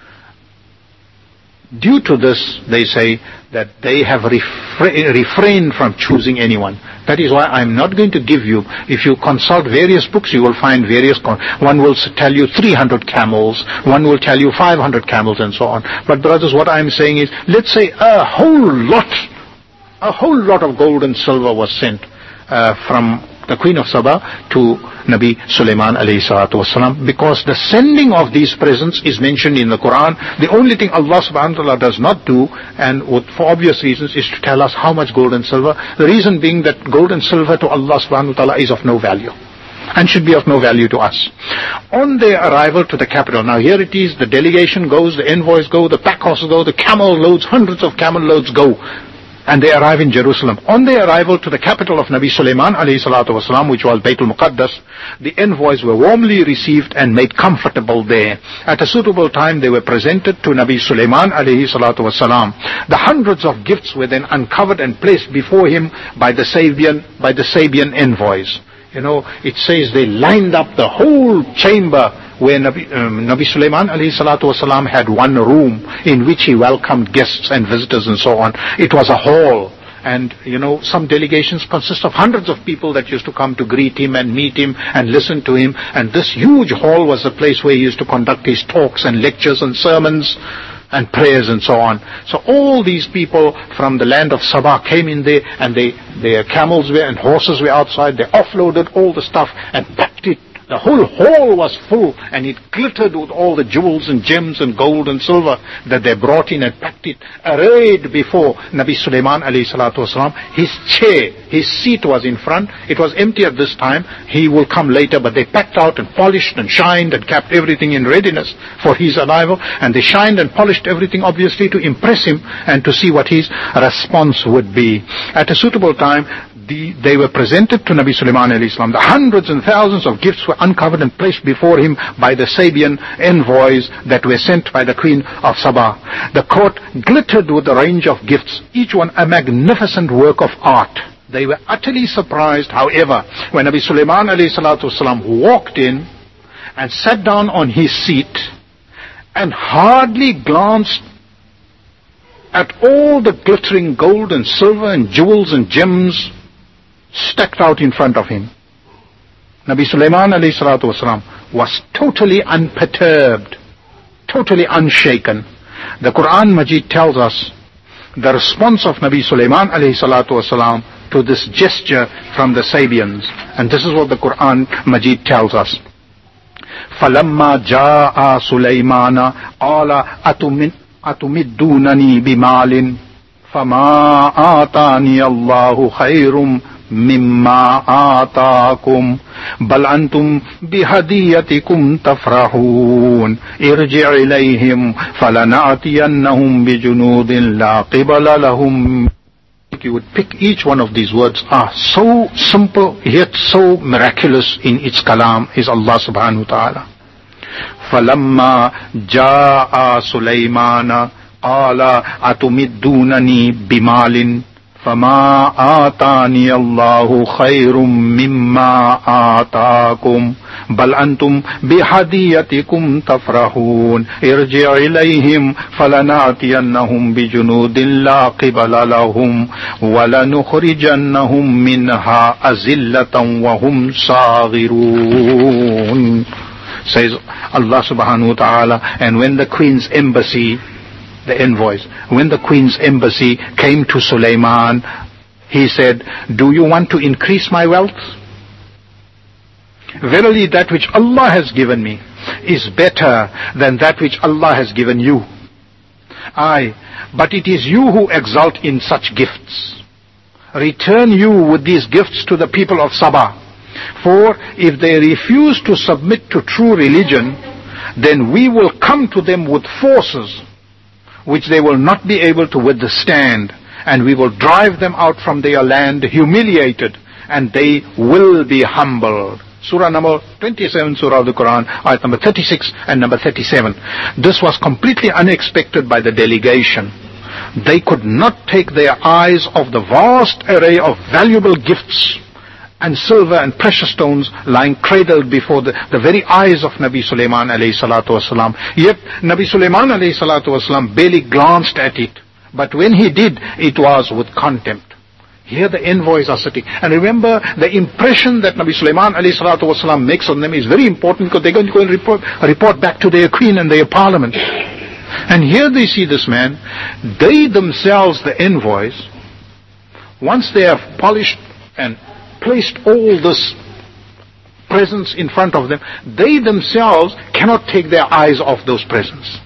Due to this, they say that they have refra- refrained from choosing anyone. That is why I'm not going to give you, if you consult various books, you will find various, con- one will tell you three hundred camels, one will tell you five hundred camels and so on. But brothers, what I'm saying is, let's say a whole lot, a whole lot of gold and silver was sent uh, from the Queen of Saba to Nabi Sulaiman alayhi salatu wasalam, because the sending of these presents is mentioned in the Quran. The only thing Allah subhanahu wa ta'ala does not do, and for obvious reasons, is to tell us how much gold and silver. The reason being that gold and silver to Allah subhanahu wa ta'ala is of no value, and should be of no value to us. On their arrival to the capital, now here it is, the delegation goes, the envoys go, the pack horses go, the camel loads, hundreds of camel loads go. and they arrive in Jerusalem. On their arrival to the capital of Nabi Sulaiman alayhi salatu wasalam, which was Baytul Muqaddas, the envoys were warmly received and made comfortable there. At a suitable time they were presented to Nabi Sulaiman alayhi salatu wasalam. The hundreds of gifts were then uncovered and placed before him by the Sabian, by the Sabian envoys. You know, it says they lined up the whole chamber where Nabi, um, Nabi Sulaiman alayhi salatu wasalam had one room in which he welcomed guests and visitors and so on. It was a hall. And, you know, some delegations consist of hundreds of people that used to come to greet him and meet him and listen to him. And this huge hall was the place where he used to conduct his talks and lectures and sermons and prayers and so on. So all these people from the land of Sabah came in there, and they, their camels were and horses were outside. They offloaded all the stuff and packed it. The whole hall was full, and it glittered with all the jewels and gems and gold and silver that they brought in and packed it, arrayed before Nabi Sulaiman alayhi salatu wasalam. His chair, his seat was in front. It was empty at this time. He will come later, but they packed out and polished and shined and kept everything in readiness for his arrival. And they shined and polished everything, obviously, to impress him and to see what his response would be. At a suitable time, The, they were presented to Nabi Sulaiman alayhi salam. The hundreds and thousands of gifts were uncovered and placed before him by the Sabian envoys that were sent by the Queen of Sabah. The court glittered with a range of gifts, each one a magnificent work of art. They were utterly surprised, however, when Nabi Sulaiman alayhi salatu wasalam walked in and sat down on his seat and hardly glanced at all the glittering gold and silver and jewels and gems stacked out in front of him. Nabi Sulaiman alayhi salatu wasalam was totally unperturbed, totally unshaken. The Quran Majid tells us the response of Nabi Sulaiman alayhi salatu wasalam to this gesture from the Sabians. And this is what the Quran Majid tells us. فَلَمَّا جَاءَ سُلَيْمَانَ قَالَ أَتُمِدُّونَنِي بِمَالٍ فَمَا آتَانِيَ اللَّهُ خَيْرٌ مما آتاكم بل أنتم بهديتكم تفرحون ارجع إليهم فلنأتينهم بجنود لا قبل لهم. You would pick each one of these words are so simple yet so miraculous in its kalam is Allah subhanahu wa ta'ala. فلما جاء سليمان قال أتمدونني بمال فما آتاني الله خير مما آتاكم بل أنتم بهديتكم تفرحون ارجع إليهم فلنأتينهم بجنود لا قبل لهم ولنخرجنهم منها أذلة وهم صاغرون. Says Allah subhanahu wa ta'ala. And when the queen's embassy, the envoys, when the queen's embassy came to Sulaiman, he said, do you want to increase my wealth? Verily that which Allah has given me is better than that which Allah has given you. Aye, but it is you who exult in such gifts. Return you with these gifts to the people of Sabah. For if they refuse to submit to true religion, then we will come to them with forces which they will not be able to withstand, and we will drive them out from their land humiliated, and they will be humbled. Surah number twenty-seven, Surah of the Quran, ayat number thirty-six and number thirty-seven. This was completely unexpected by the delegation. They could not take their eyes off the vast array of valuable gifts and silver and precious stones lying cradled before the, the very eyes of Nabi Sulaiman alayhi salatu wasalam. Yet Nabi Sulaiman alayhi salatu wasalam barely glanced at it. But when he did, it was with contempt. Here the envoys are sitting. And remember, the impression that Nabi Sulaiman alayhi salatu wasalam makes on them is very important, because they're going to go and report, report back to their queen and their parliament. And here they see this man. They themselves, the envoys, once they have polished and placed all this presents in front of them, they themselves cannot take their eyes off those presents.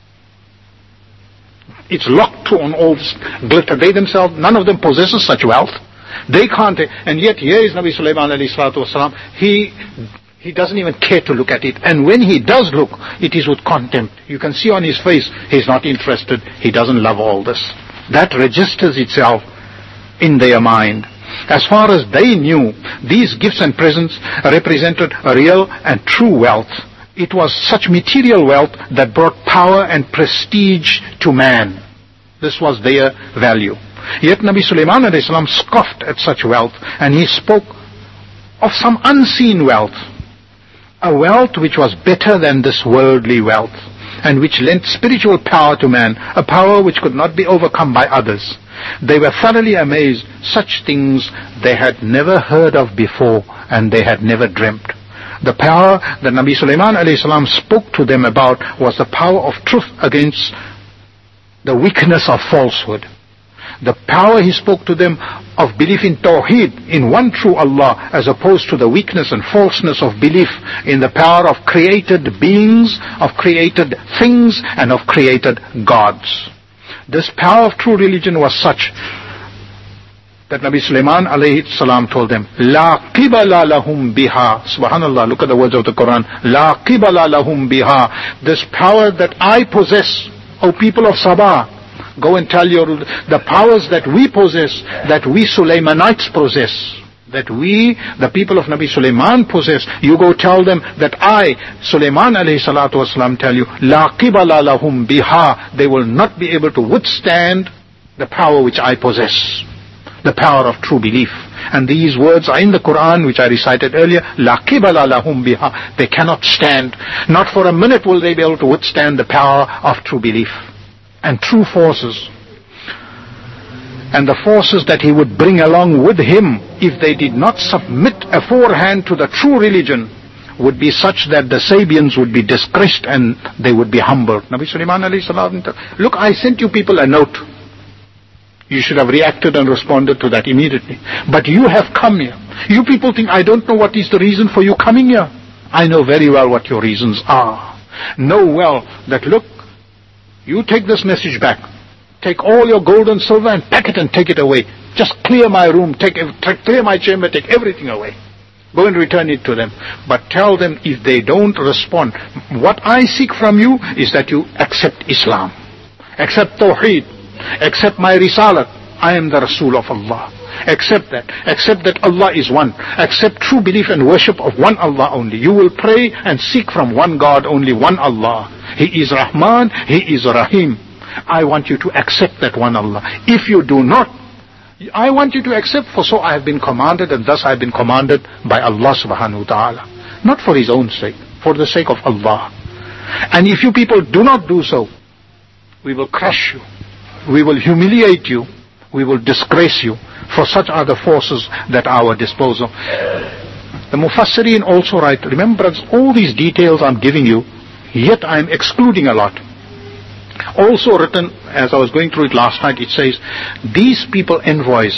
It's locked on all this glitter. They themselves, none of them possesses such wealth. They can't, and yet here is Nabi Sulaiman alayhi salatu wasalam. He, he doesn't even care to look at it. And when he does look, it is with contempt. You can see on his face, he's not interested. He doesn't love all this. That registers itself in their mind. As far as they knew, these gifts and presents represented real and true wealth. It was such material wealth that brought power and prestige to man. This was their value. Yet Nabi Sulaiman alayhi salam scoffed at such wealth, and he spoke of some unseen wealth. A wealth which was better than this worldly wealth, and which lent spiritual power to man, a power which could not be overcome by others. They were thoroughly amazed. Such things they had never heard of before, and they had never dreamt. The power that Nabi Sulaiman alayhi salam spoke to them about was the power of truth against the weakness of falsehood. The power he spoke to them of belief in Tawheed, in one true Allah, as opposed to the weakness and falseness of belief in the power of created beings, of created things, and of created gods. This power of true religion was such that Nabi Sulaiman alayhi salam told them, La qibala lahum biha. Subhanallah, look at the words of the Quran. La qibala lahum biha. This power that I possess, O people of Sabah, go and tell your, the powers that we possess, that we Sulaimanites possess, that we, the people of Nabi Sulaiman possess, you go tell them that I, Sulaiman alayhi salatu wasalam, tell you, La qibala lahum biha. They will not be able to withstand the power which I possess, the power of true belief. And these words are in the Quran, which I recited earlier. La qibala lahum biha. They cannot stand. Not for a minute will they be able to withstand the power of true belief and true forces. And the forces that he would bring along with him, if they did not submit aforehand to the true religion, would be such that the Sabians would be disgraced and they would be humbled. Nabi Sulaiman alayhi salam, look, I sent you people a note. You should have reacted and responded to that immediately. But you have come here. You people think I don't know what is the reason for you coming here. I know very well what your reasons are. Know well that, look, you take this message back. Take all your gold and silver and pack it and take it away. Just clear my room, take, clear my chamber, take everything away. Go and return it to them. But tell them, if they don't respond, what I seek from you is that you accept Islam. Accept Tawheed. Accept my Risalat. I am the Rasul of Allah. Accept that. Accept that Allah is one. Accept true belief and worship of one Allah only. You will pray and seek from one God, only one Allah. He is Rahman, He is Rahim. I want you to accept that one Allah. If you do not, I want you to accept, for so I have been commanded, and thus I have been commanded by Allah subhanahu wa ta'ala. Not for His own sake, for the sake of Allah. And if you people do not do so, we will crush you. We will humiliate you. We will disgrace you. For such are the forces that are at our disposal. The Mufassirin also write, remember all these details I'm giving you, yet I'm excluding a lot. Also written, as I was going through it last night, it says, these people envoys,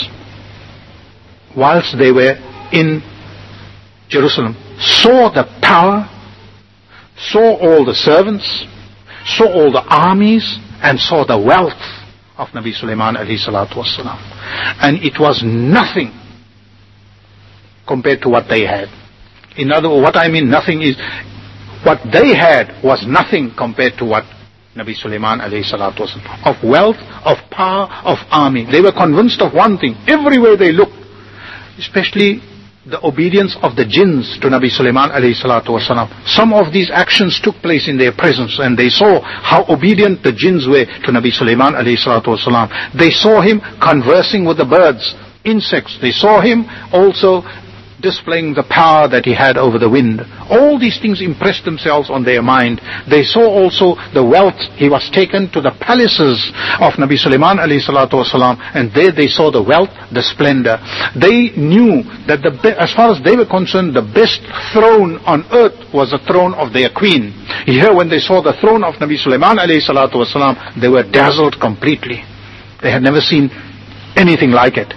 whilst they were in Jerusalem, saw the power, saw all the servants, saw all the armies, and saw the wealth of Nabi Sulaiman alayhi salatu wasalam. And it was nothing compared to what they had. In other words, what I mean nothing is, what they had was nothing compared to what Nabi Sulaiman alayhi salatu wasalam, of wealth, of power, of army. They were convinced of one thing, everywhere they looked, especially the obedience of the jinns to Nabi Sulaiman alayhi salatu wasalam. Some of these actions took place in their presence, and they saw how obedient the jinns were to Nabi Sulaiman alayhi salatu wasalam. They saw him conversing with the birds, insects. They saw him also displaying the power that he had over the wind. All these things impressed themselves on their mind. They saw also the wealth. He was taken to the palaces of Nabi Sulaiman alayhi salatu wasalam, and there they saw the wealth, the splendor. They knew that the be- as far as they were concerned, the best throne on earth was the throne of their queen. Here, when they saw the throne of Nabi Sulaiman alayhi salatu wasalam, they were dazzled completely. They had never seen anything like it.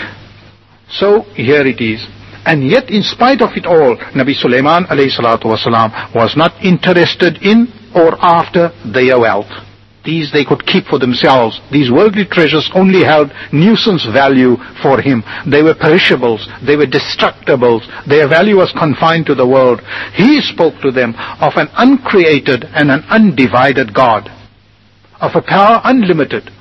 So here it is. And yet, in spite of it all, Nabi Sulaiman alayhi salatu wasalam was not interested in or after their wealth. These they could keep for themselves. These worldly treasures only held nuisance value for him. They were perishables. They were destructibles. Their value was confined to the world. He spoke to them of an uncreated and an undivided God, of a power unlimited,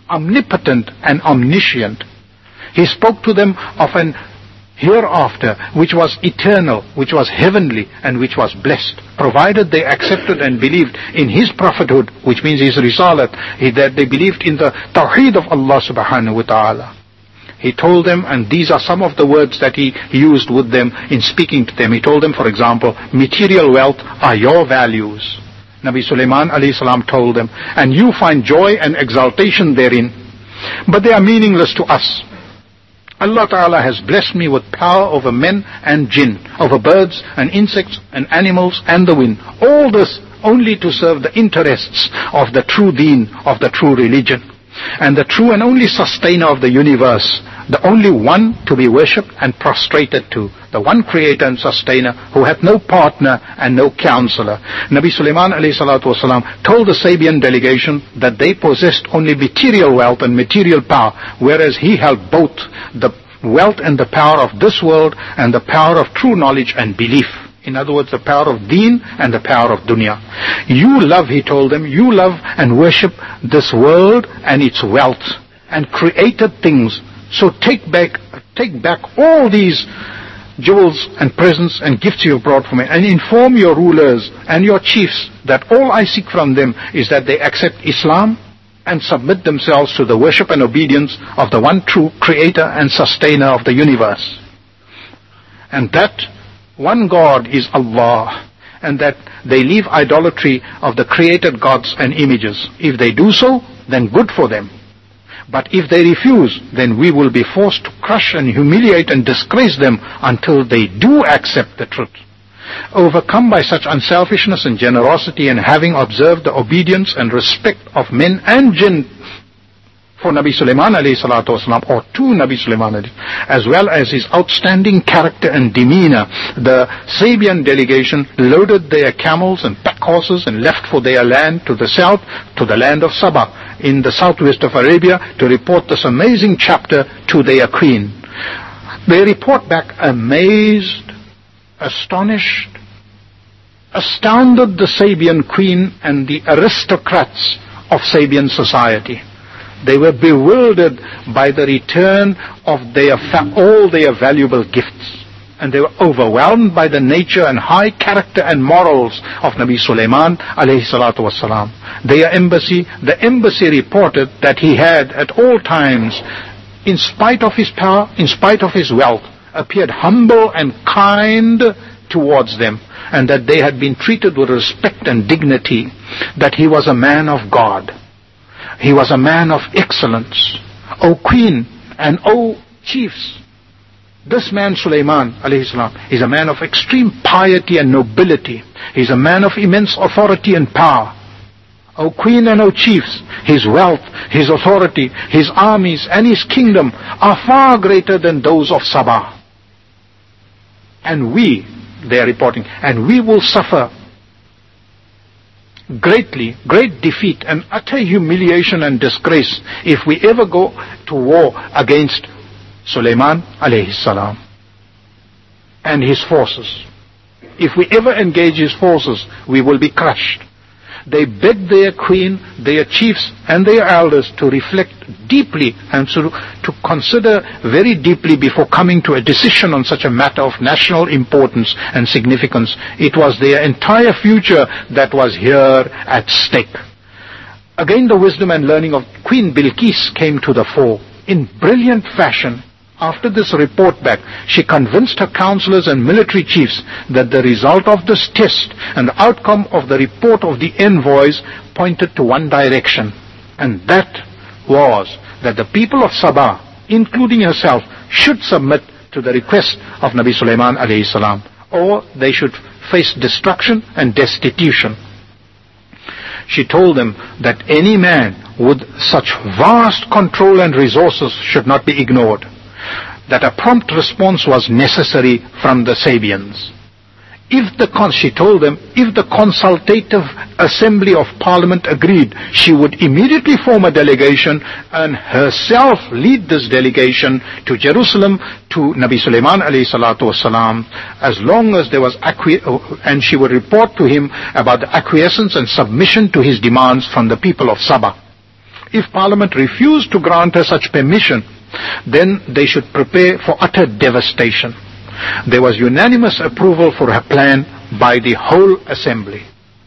omnipotent and omniscient. He spoke to them of an hereafter which was eternal, which was heavenly, and which was blessed, provided they accepted and believed in his prophethood, which means his risalat, that they believed in the tawheed of Allah subhanahu wa ta'ala. He told them, and these are some of the words that he used with them in speaking to them. He told them, for example, material wealth are your values. Nabi Sulaiman alayhi salam told them, and you find joy and exaltation therein, but they are meaningless to us. Allah Ta'ala has blessed me with power over men and jinn, over birds and insects and animals and the wind. All this only to serve the interests of the true deen, of the true religion. And the true and only sustainer of the universe, the only one to be worshipped and prostrated to, the one creator and sustainer who had no partner and no counselor. Nabi Sulaiman alayhi salatu wasalam told the Sabian delegation that they possessed only material wealth and material power, whereas he held both the wealth and the power of this world and the power of true knowledge and belief. In other words, the power of deen and the power of dunya. You love, he told them, you love and worship this world and its wealth and created things. So take back, take back all these jewels and presents and gifts you have brought for me, and inform your rulers and your chiefs that all I seek from them is that they accept Islam and submit themselves to the worship and obedience of the one true creator and sustainer of the universe. And that one God is Allah, and that they leave idolatry of the created gods and images. If they do so, then good for them. But if they refuse, then we will be forced to crush and humiliate and disgrace them until they do accept the truth. Overcome by such unselfishness and generosity, and having observed the obedience and respect of men and jinn for Nabi Sulaiman alayhi salatu wasalam, or to Nabi Sulaiman alayhi, as well as his outstanding character and demeanor, the Sabian delegation loaded their camels and pack horses and left for their land to the south, to the land of Sabah, in the southwest of Arabia, to report this amazing chapter to their queen. They report back amazed, astonished, astounded the Sabian queen and the aristocrats of Sabian society. They were bewildered by the return of their fa- all their valuable gifts, and they were overwhelmed by the nature and high character and morals of Nabi Sulaiman alayhi salatu wasalam. Their embassy, the embassy reported that he had at all times, in spite of his power, in spite of his wealth, appeared humble and kind towards them, and that they had been treated with respect and dignity, that he was a man of God. He was a man of excellence. O queen and O chiefs, this man Sulaiman alayhi salam is a man of extreme piety and nobility. He is a man of immense authority and power. O queen and O chiefs, his wealth, his authority, his armies and his kingdom are far greater than those of Sabah. And we, they are reporting, and we will suffer greatly, great defeat and utter humiliation and disgrace if we ever go to war against Sulaiman alayhi salam and his forces. If we ever engage his forces, we will be crushed. They begged their queen, their chiefs and their elders to reflect deeply and to, to consider very deeply before coming to a decision on such a matter of national importance and significance. It was their entire future that was here at stake. Again, the wisdom and learning of Queen Bilqis came to the fore. In brilliant fashion, after this report back, she convinced her counselors and military chiefs that the result of this test and the outcome of the report of the envoys pointed to one direction, and that was that the people of Sabah, including herself, should submit to the request of Nabi Sulaiman alayhi salam, or they should face destruction and destitution. She told them that any man with such vast control and resources should not be ignored, that a prompt response was necessary from the Sabians. If the, she told them, if the consultative assembly of parliament agreed, she would immediately form a delegation and herself lead this delegation to Jerusalem to Nabi Sulaiman alayhi salatu wasalam, as long as there was acqui- and she would report to him about the acquiescence and submission to his demands from the people of Sabah. If Parliament refused to grant her such permission, then they should prepare for utter devastation. There was unanimous approval for her plan by the whole assembly.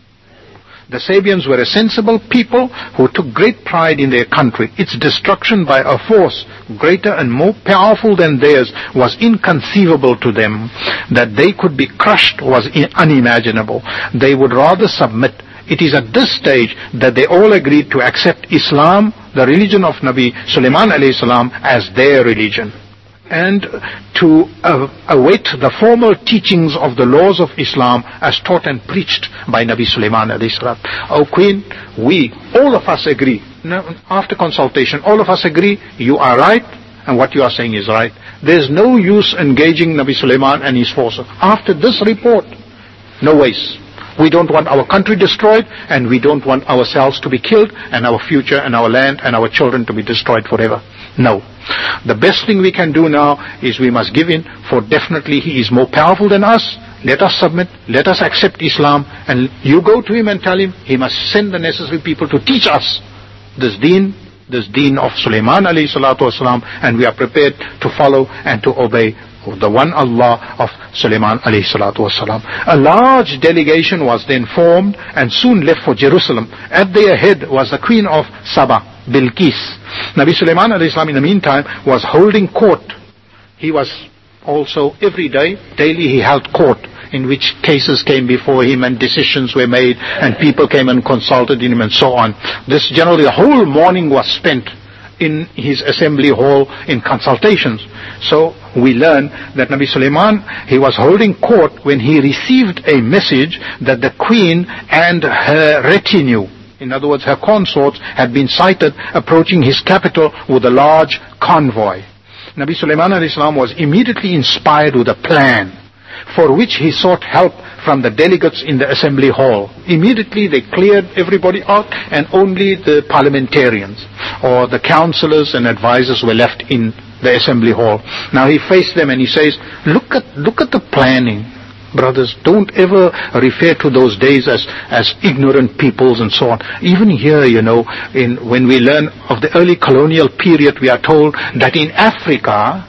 The Sabians were a sensible people who took great pride in their country. Its destruction by a force greater and more powerful than theirs was inconceivable to them. That they could be crushed was unimaginable. They would rather submit. It is at this stage that they all agreed to accept Islam, the religion of Nabi Sulaiman alayhi salam, as their religion, and to uh, await the formal teachings of the laws of Islam as taught and preached by Nabi Sulaiman alayhi salam. O Queen, we, all of us agree, now, after consultation, all of us agree, you are right, and what you are saying is right. There's no use engaging Nabi Sulaiman and his forces. After this report, no ways. We don't want our country destroyed, and we don't want ourselves to be killed, and our future and our land and our children to be destroyed forever. No. The best thing we can do now is we must give in, for definitely he is more powerful than us. Let us submit, let us accept Islam, and you go to him and tell him he must send the necessary people to teach us this deen, this deen of Sulaiman alayhi salatu wasalam, and we are prepared to follow and to obey the one Allah of Sulaiman alayhi salatu wasalam. A large delegation was then formed and soon left for Jerusalem. At their head was the Queen of Saba, Bilqis. Nabi Sulaiman alayhi salam in the meantime was holding court. He was also every day, daily he held court, in which cases came before him and decisions were made and people came and consulted him and so on. This generally the whole morning was spent in his assembly hall in consultations. So we learn that Nabi Sulaiman, he was holding court when he received a message that the queen and her retinue, in other words her consorts, had been sighted approaching his capital with a large convoy. Nabi Sulaiman alayhi salam was immediately inspired with a plan, for which he sought help from the delegates in the assembly hall. Immediately they cleared everybody out, and only the parliamentarians or the councillors and advisors were left in the assembly hall. Now he faced them and he says, look at look at the planning. Brothers, don't ever refer to those days as, as ignorant peoples and so on. Even here, you know, in when we learn of the early colonial period, we are told that in Africa,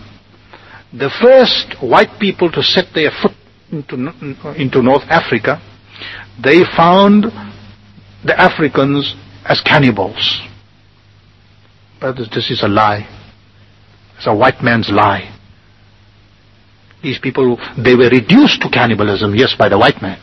the first white people to set their foot into, into North Africa, they found the Africans as cannibals. Brothers, this is a lie. It's a white man's lie. These people, they were reduced to cannibalism, yes, by the white man.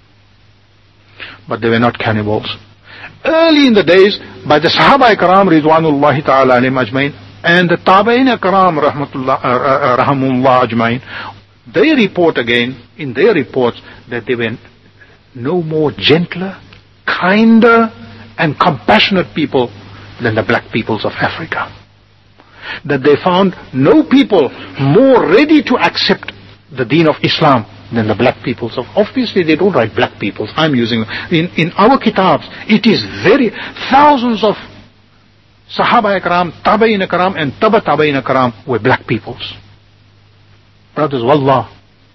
But they were not cannibals. Early in the days, by the Sahaba Ikram, Ridwanullahi ta'ala alayhim ajmain, and the Tabi'in Ikram, rahmatullah, uh, rahimullah ajmain, they report again, in their reports, that they were no more gentler, kinder, and compassionate people than the black peoples of Africa. That they found no people more ready to accept the deen of Islam than the black peoples of. Obviously they don't write black peoples. I'm using in in our kitabs. It is very thousands of Sahaba Ikram, Tabi'in Ikram, and Taba Tabi'in Ikram were black peoples. Brothers, wallah.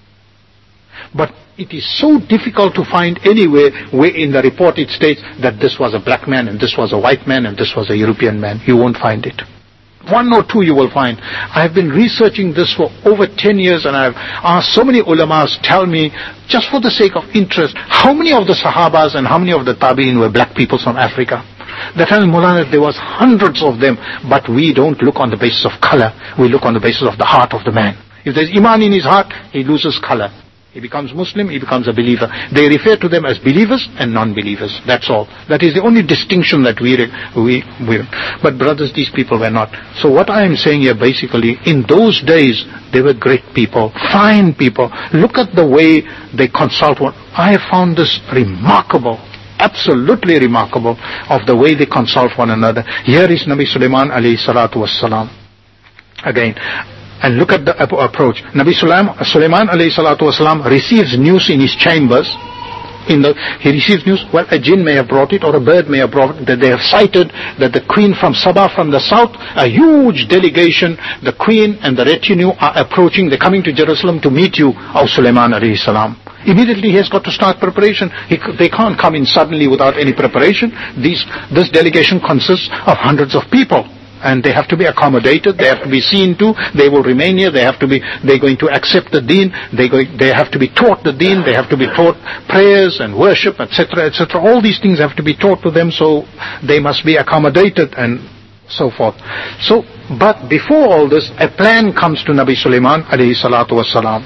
But it is so difficult to find anywhere where in the report it states that this was a black man and this was a white man and this was a European man. You won't find it. One or two you will find. I have been researching this for over ten years, and I have asked so many ulamas tell me, just for the sake of interest, how many of the Sahabas and how many of the Tabi'in were black people from Africa. They tell me, Maulana, there was hundreds of them, but we don't look on the basis of color. We look on the basis of the heart of the man. If there's iman in his heart, he loses color. He becomes Muslim, he becomes a believer. They refer to them as believers and non-believers. That's all. That is the only distinction that we, we, we... But brothers, these people were not. So what I am saying here basically, in those days, they were great people, fine people. Look at the way they consult one. I have found this remarkable, absolutely remarkable, of the way they consult one another. Here is Nabi Sulaiman alayhi salatu wassalam. Again, and look at the approach. Nabi Sulaiman alayhi salatu wasalam receives news in his chambers. In the, he receives news, well, a jinn may have brought it or a bird may have brought it, that they have sighted that the queen from Sabah, from the south, a huge delegation, the queen and the retinue are approaching, they're coming to Jerusalem to meet you, O Sulaiman alayhi salam. Immediately he has got to start preparation. He, they can't come in suddenly without any preparation. These, this delegation consists of hundreds of people. And they have to be accommodated. They have to be seen to. They will remain here. They have to be. They're going to accept the Deen. They going. They have to be taught the Deen. They have to be taught prayers and worship, et cetera, et cetera. All these things have to be taught to them. So they must be accommodated and so forth. So, but before all this, a plan comes to Nabi Sulaiman alayhi salatu wasalam.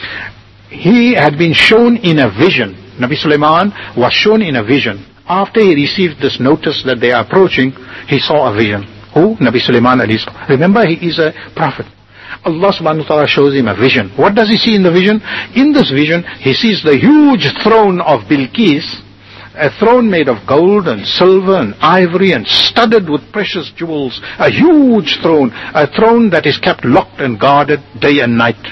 He had been shown in a vision. Nabi Sulaiman was shown in a vision. After he received this notice that they are approaching, he saw a vision. Who? Nabi Sulaiman alayhi salam. Remember, he is a prophet. Allah subhanahu wa ta'ala shows him a vision. What does he see in the vision? In this vision, he sees the huge throne of Bilqis, a throne made of gold and silver and ivory and studded with precious jewels. A huge throne, a throne that is kept locked and guarded day and night.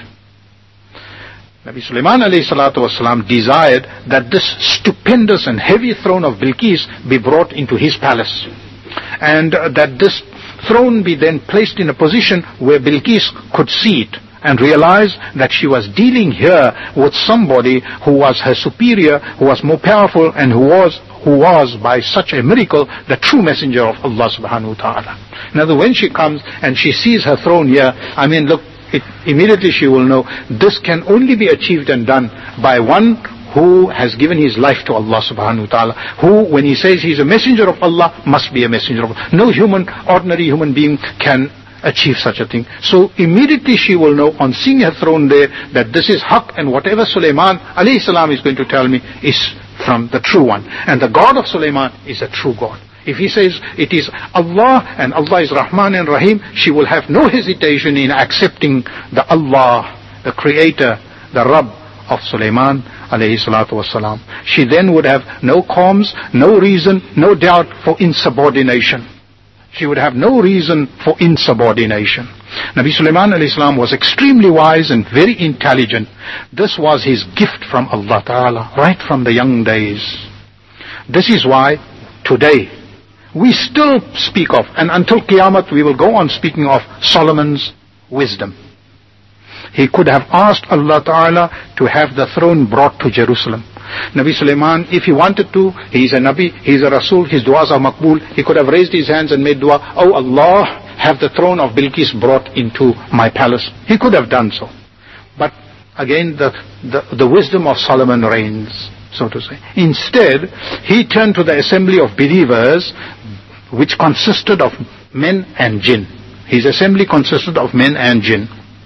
Nabi Sulaiman alayhi salatu wasalam desired that this stupendous and heavy throne of Bilqis be brought into his palace. And uh, that this throne be then placed in a position where Bilqis could see it and realize that she was dealing here with somebody who was her superior, who was more powerful, and who was who was by such a miracle the true messenger of Allah subhanahu wa ta'ala. In other words, when she comes and she sees her throne here, I mean, look, it, immediately she will know this can only be achieved and done by one who has given his life to Allah subhanahu wa ta'ala, who, when he says he's a messenger of Allah, must be a messenger of Allah. No human, ordinary human being can achieve such a thing. So immediately she will know on seeing her throne there that this is haqq, and whatever Sulaiman alayhi salam is going to tell me is from the true one. And the God of Sulaiman is a true God. If he says it is Allah and Allah is Rahman and Rahim, she will have no hesitation in accepting the Allah, the Creator, the Rabb of Sulaiman alayhi salatu wasalam. She then would have no qualms, no reason, no doubt for insubordination. She would have no reason for insubordination. Nabi Sulaiman alayhi salam was extremely wise and very intelligent. This was his gift from Allah Ta'ala, right from the young days. This is why today we still speak of, and until Qiyamah we will go on speaking of Solomon's wisdom. He could have asked Allah Ta'ala to have the throne brought to Jerusalem. Nabi Sulaiman, if he wanted to, he is a Nabi, he is a Rasul, his du'as are makbul, he could have raised his hands and made dua, oh Allah, have the throne of Bilqis brought into my palace. He could have done so. But again, the, the, the wisdom of Solomon reigns, so to say. Instead, he turned to the assembly of believers, which consisted of men and jinn. His assembly consisted of men and jinn.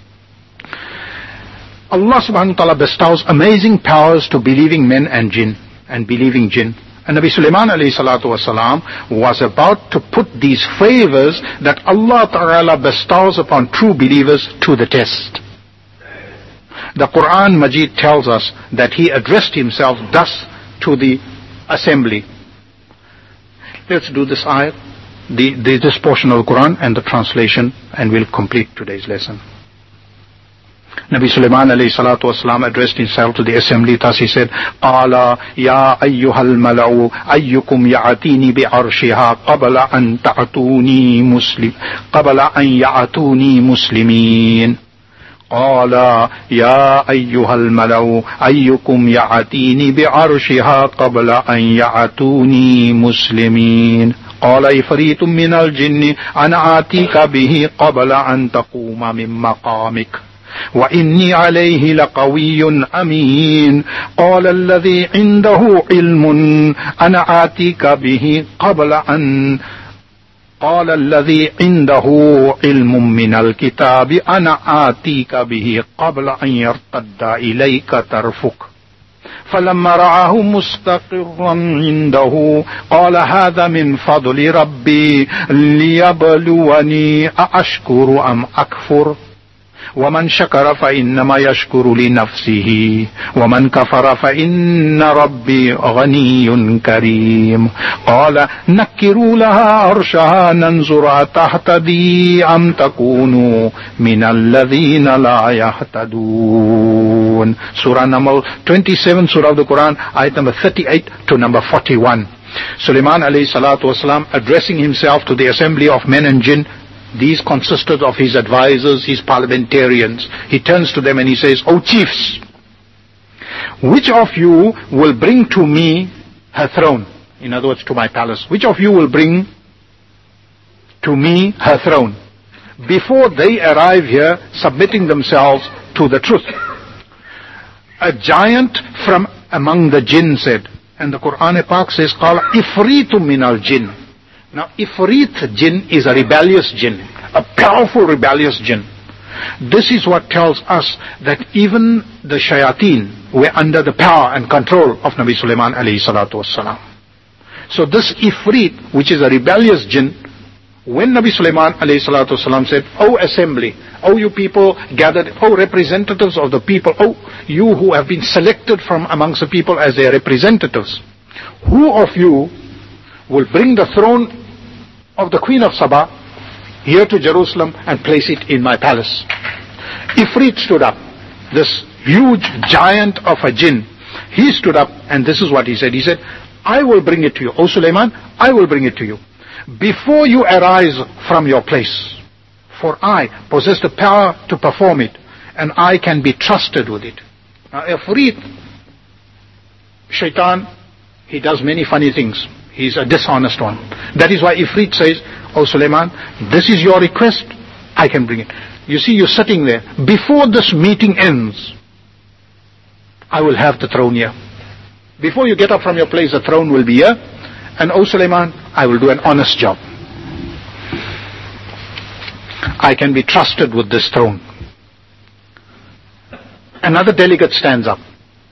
Allah subhanahu wa ta'ala bestows amazing powers to believing men and jinn, and believing jinn. And Nabi Sulaiman alayhi salatu wasalam was about to put these favors that Allah Ta'ala bestows upon true believers to the test. The Quran Majid tells us that he addressed himself thus to the assembly. Let's do this ayat, the, the, this portion of the Quran and the translation, and we'll complete today's lesson. Nabi Sulaiman alayhi salatu wasalam addressed himself to the assembly, thus he said, Qala ya ayyuhal mala'u ayyukum ya'atini bi'arshiha qabla an ta'atuni muslim qabla an ya'atuni muslimin. Qala ya ayyuhal mala'u ayyukum ya'atini bi'arshiha qabla an ya'atuni muslimin. قال عفريت من الجن أنا آتيك به قبل أن تقوم من مقامك وإني عليه لقوي أمين. قال الذي عنده علم أنا آتيك به قبل أن قال الذي عنده علم من الكتاب أنا آتيك به قبل أن يرتد إليك طرفك فلما رآه مستقرا عنده قال هذا من فضل ربي ليبلوني أأشكر أم أكفر ومن شكر فإنما يشكر لنفسه ومن كفر فإن ربي غني كريم. قال نكروا لها عرشها ننظر تهتدي أم تكون من الذين لا يهتدون. Surah number twenty-seven, Surah of the Quran, ayat number thirty-eight to number forty-one. Sulaiman alayhi salatu wasalam addressing himself to the assembly of men and jinn. These consisted of his advisors, his parliamentarians. He turns to them and he says, O chiefs, which of you will bring to me her throne? In other words, to my palace. Which of you will bring to me her throne? Before they arrive here, submitting themselves to the truth. A giant from among the jinn said, and the Quran Pak says, قَالَ إِفْرِيتٌ مِنَ الْجِنِّ. Now, Ifrit jinn is a rebellious jinn, a powerful rebellious jinn. This is what tells us that even the shayateen were under the power and control of Nabi Sulaiman alayhi salatu wassalam. So this Ifrit, which is a rebellious jinn, when Nabi Sulaiman alayhi salatu wasalam said, O assembly, O you people gathered, O representatives of the people, O you who have been selected from amongst the people as their representatives, who of you will bring the throne of the Queen of Saba here to Jerusalem and place it in my palace? Ifrit stood up, this huge giant of a jinn. He stood up and this is what he said. He said, I will bring it to you. O Sulaiman, I will bring it to you. Before you arise from your place, for I possess the power to perform it, and I can be trusted with it. Now, Ifrit, Shaitan, he does many funny things. He's a dishonest one. That is why Ifrit says, O Sulaiman, this is your request, I can bring it. You see, you're sitting there. Before this meeting ends, I will have the throne here. Before you get up from your place, the throne will be here. And O Sulaiman, I will do an honest job. I can be trusted with this throne. Another delegate stands up.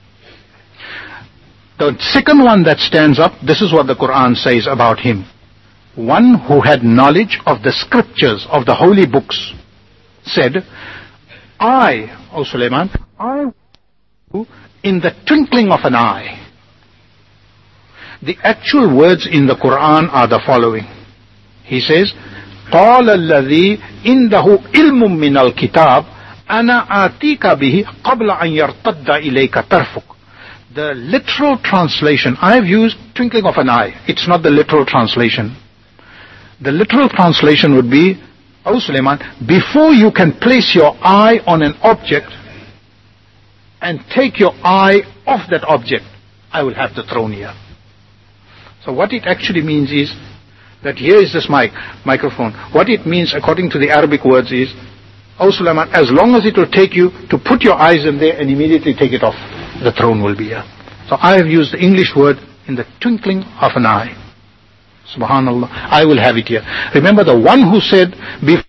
The second one that stands up, this is what the Quran says about him. One who had knowledge of the scriptures of the holy books said, I, O Sulaiman, I in the twinkling of an eye. The actual words in the Quran are the following. He says, قَالَ الَّذِي إِنْدَهُ إِلْمٌ مِّنَ الْكِتَابِ أَنَا آتِيكَ بِهِ قَبْلَ أَنْ يَرْتَدَّ إِلَيْكَ طَرْفُكَ. The literal translation, I have used twinkling of an eye. It's not the literal translation. The literal translation would be, O Sulaiman, before you can place your eye on an object and take your eye off that object, I will have the throne here. So what it actually means is that here is this mic, microphone. What it means according to the Arabic words is, O Sulaiman, as long as it will take you to put your eyes in there and immediately take it off, the throne will be here. So I have used the English word in the twinkling of an eye. Subhanallah, I will have it here. Remember the one who said, before